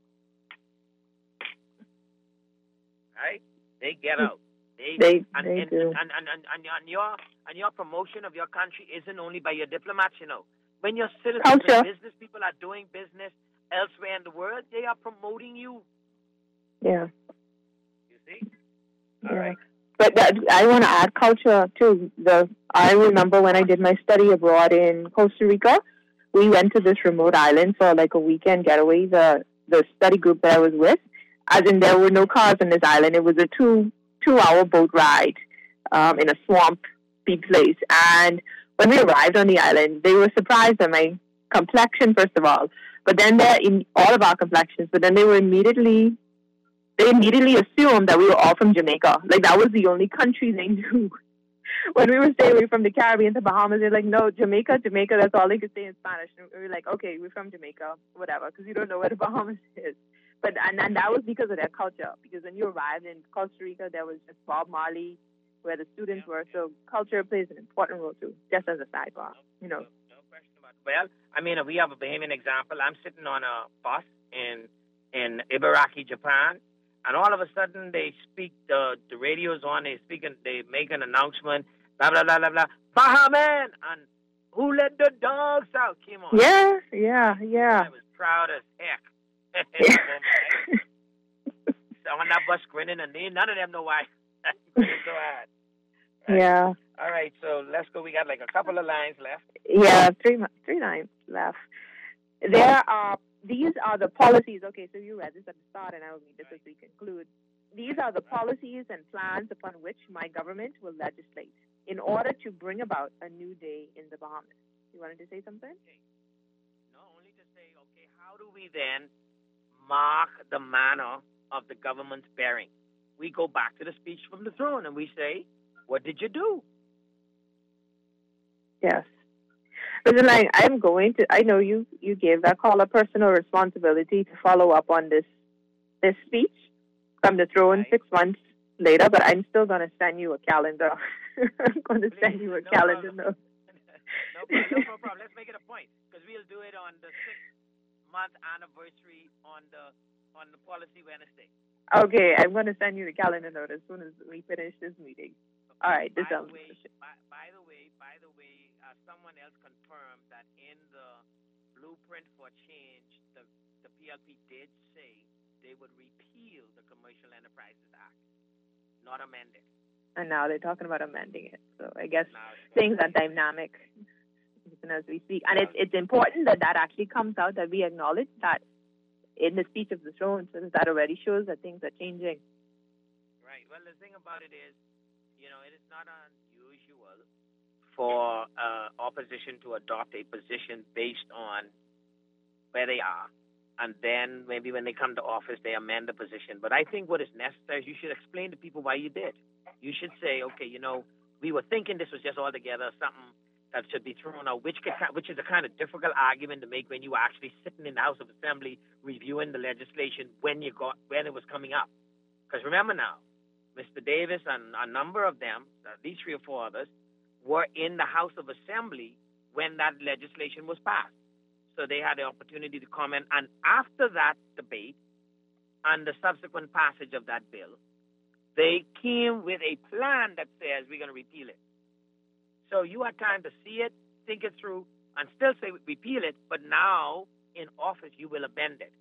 Right? They get out. They, they, and, they and, do. And, and, and, and, and, your, and your promotion of your country isn't only by your diplomats, you know. When your citizens Culture. and business people are doing business elsewhere in the world, they are promoting you. Yeah. You see? All yeah. right. But that, I want to add culture, too. The I remember when I did my study abroad in Costa Rica, we went to this remote island for like a weekend getaway, the, the study group that I was with. As in, there were no cars on this island. It was a two, two-hour boat ride um, in a swampy place. And when we arrived on the island, they were surprised that my complexion, first of all. But then they're in all of our complexions. But then they were immediately, they immediately assumed that we were all from Jamaica. Like, that was the only country they knew. When we were staying away from the Caribbean to Bahamas, they're like, no, Jamaica, Jamaica, that's all they could say in Spanish. And we were like, okay, we're from Jamaica, whatever, because you don't know where the Bahamas is. But and, and that was because of their culture. Because when you arrived in Costa Rica, there was just Bob Marley, where the students were. So culture plays an important role too, just as a sidebar, you know. No question about it. Well, I mean, we have a Bahamian example. I'm sitting on a bus in in Ibaraki, Japan, and all of a sudden they speak, the the radio's on, they speak, and they make an announcement, blah, blah, blah, blah, blah, Bahaman, and who let the dogs out came on. Yeah, yeah, yeah. I was proud as heck. So on that bus grinning, and they, none of them know why. So hard. Right. Yeah. All right, so let's go. We got like a couple of lines left. Yeah, three three lines left. There are, these are the policies. Okay, so you read this at the start, and I will read this as we conclude. These are the policies and plans upon which my government will legislate in order to bring about a new day in the Bahamas. You wanted to say something? Okay. No, only to say, okay, how do we then mark the manner of the government's bearing? We go back to the speech from the throne and we say, what did you do? Yes. Listen, like, I'm going to, I know you, you gave that caller personal responsibility to follow up on this this speech from the throne right. six months later, but I'm still going to send you a calendar. I'm going to send you a no calendar problem. note. no, problem, no problem. Let's make it a point, because we'll do it on the six-month anniversary on the on the Policy Wednesday. Okay, I'm going to send you the calendar note as soon as we finish this meeting. Okay. All right. By this the way, by, by the way, by the way, uh, someone else confirmed that in the blueprint for change, the, the P L P did say they would repeal the Commercial Enterprises Act, not amend it. And now they're talking about amending it. So I guess things are dynamic even as we speak. And it's it's important that that actually comes out, that we acknowledge that in the speech of the throne, since that already shows that things are changing. Right. Well, the thing about it is, you know, it is not unusual for uh, opposition to adopt a position based on where they are. And then maybe when they come to office, they amend the position. But I think what is necessary is you should explain to people why you did. You should say, okay, you know, we were thinking this was just altogether something that should be thrown out, which could, which is a kind of difficult argument to make when you were actually sitting in the House of Assembly reviewing the legislation when you got when it was coming up. Because remember now, Mister Davis and a number of them, at least three or four others, were in the House of Assembly when that legislation was passed. So they had the opportunity to comment. And after that debate and the subsequent passage of that bill, they came with a plan that says we're going to repeal it. So you had time to see it, think it through, and still say repeal it, but now in office you will amend it.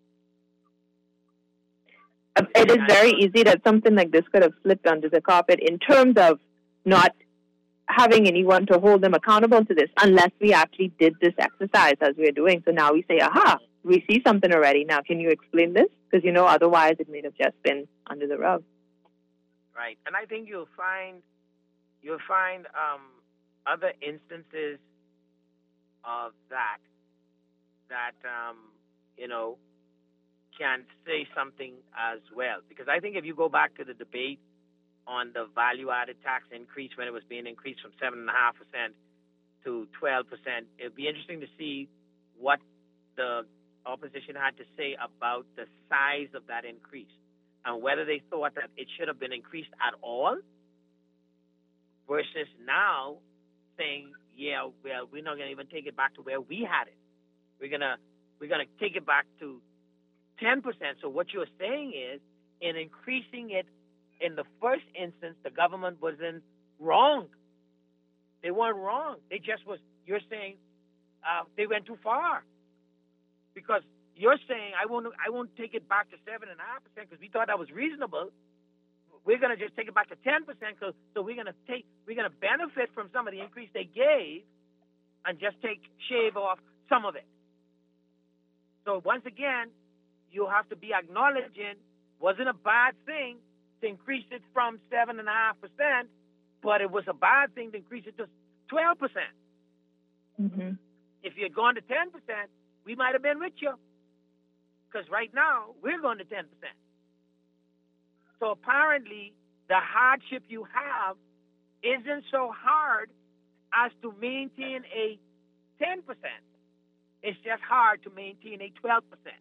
It is very easy that something like this could have slipped under the carpet in terms of not having anyone to hold them accountable to this unless we actually did this exercise as we're doing. So now we say, aha, we see something already. Now, can you explain this? Because, you know, otherwise it may have just been under the rug. Right. And I think you'll find you'll find um, other instances of that that, um, you know, can say something as well. Because I think if you go back to the debate on the value-added tax increase when it was being increased from seven point five percent to twelve percent, it would be interesting to see what the opposition had to say about the size of that increase and whether they thought that it should have been increased at all versus now saying, yeah, well, we're not going to even take it back to where we had it. We're going to we're going to take it back to ten percent. So what you're saying is, in increasing it in the first instance, the government wasn't wrong. They weren't wrong. They just was, you're saying, uh, they went too far. Because you're saying, I won't I won't take it back to seven point five percent because we thought that was reasonable. We're going to just take it back to ten percent so, so we're going to take, we're going to benefit from some of the increase they gave and just take, shave off some of it. So once again, you have to be acknowledging wasn't a bad thing to increase it from seven point five percent, but it was a bad thing to increase it to twelve percent. Mm-hmm. If you had gone to ten percent, we might have been with you. Because right now, we're going to ten percent. So apparently, the hardship you have isn't so hard as to maintain a ten percent. It's just hard to maintain a twelve percent.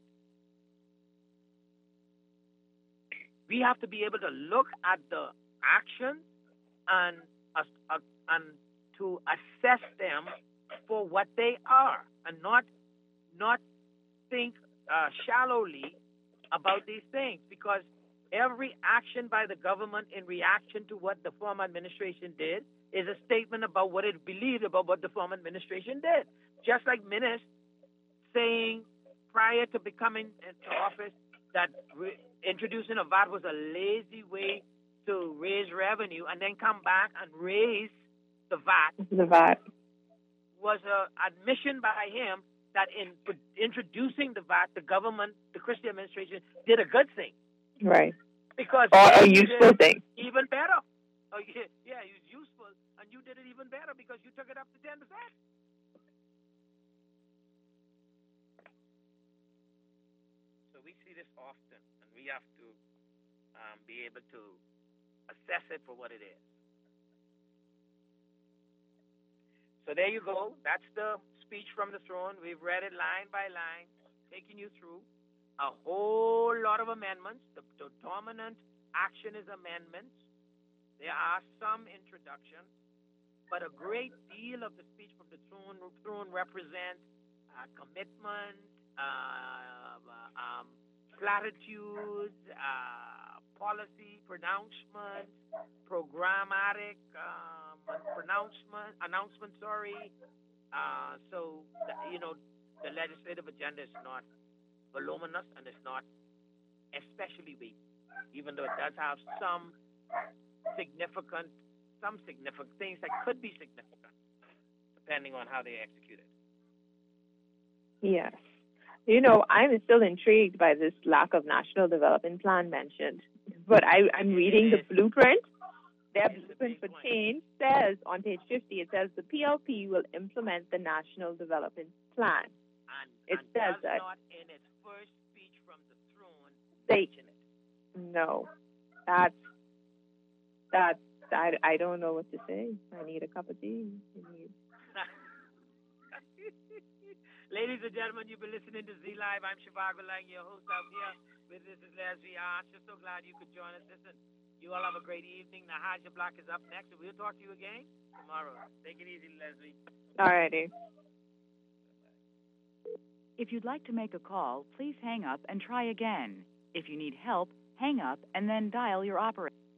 We have to be able to look at the actions and, uh, uh, and to assess them for what they are, and not not think uh, shallowly about these things, because every action by the government in reaction to what the former administration did is a statement about what it believed about what the former administration did. Just like Minnis saying prior to becoming into office that re- introducing a V A T was a lazy way to raise revenue, and then come back and raise the V A T. The V A T was an admission by him that in introducing the V A T, the government, the Christie administration, did a good thing. Right. Because or a useful thing. Even better. Oh, yeah, yeah, it was useful, and you did it even better because you took it up to ten percent. So we see this often, and we have to um, be able to assess it for what it is. So there you go. That's the speech from the throne. We've read it line by line, taking you through a whole lot of amendments. The, the dominant action is amendments. There are some introductions, but a great deal of the speech from the throne, throne represents uh, commitment, uh, um, platitudes, uh, policy pronouncements, programmatic um, pronouncement, announcement, sorry. Uh, so, the, you know, the legislative agenda is not voluminous and it's not especially weak, even though it does have some significant, some significant things that could be significant, depending on how they execute it. Yes. You know, I'm still intrigued by this lack of national development plan mentioned. But I, I'm reading the blueprint. Their blueprint for change says, on page fifty, it says the P L P will implement the national development plan. And, it and says does that. not in its first speech from the throne They, mention it. No. That's, that's, I, I don't know what to say. I need a cup of tea. I need... Ladies and gentlemen, you've been listening to Z Live. I'm Shivago Lang, your host out here with this is Leslie Archer. So glad you could join us. Listen, you all have a great evening. The Haja Block is up next, and we'll talk to you again tomorrow. Take it easy, Leslie. All righty. If you'd like to make a call, please hang up and try again. If you need help, hang up and then dial your operator.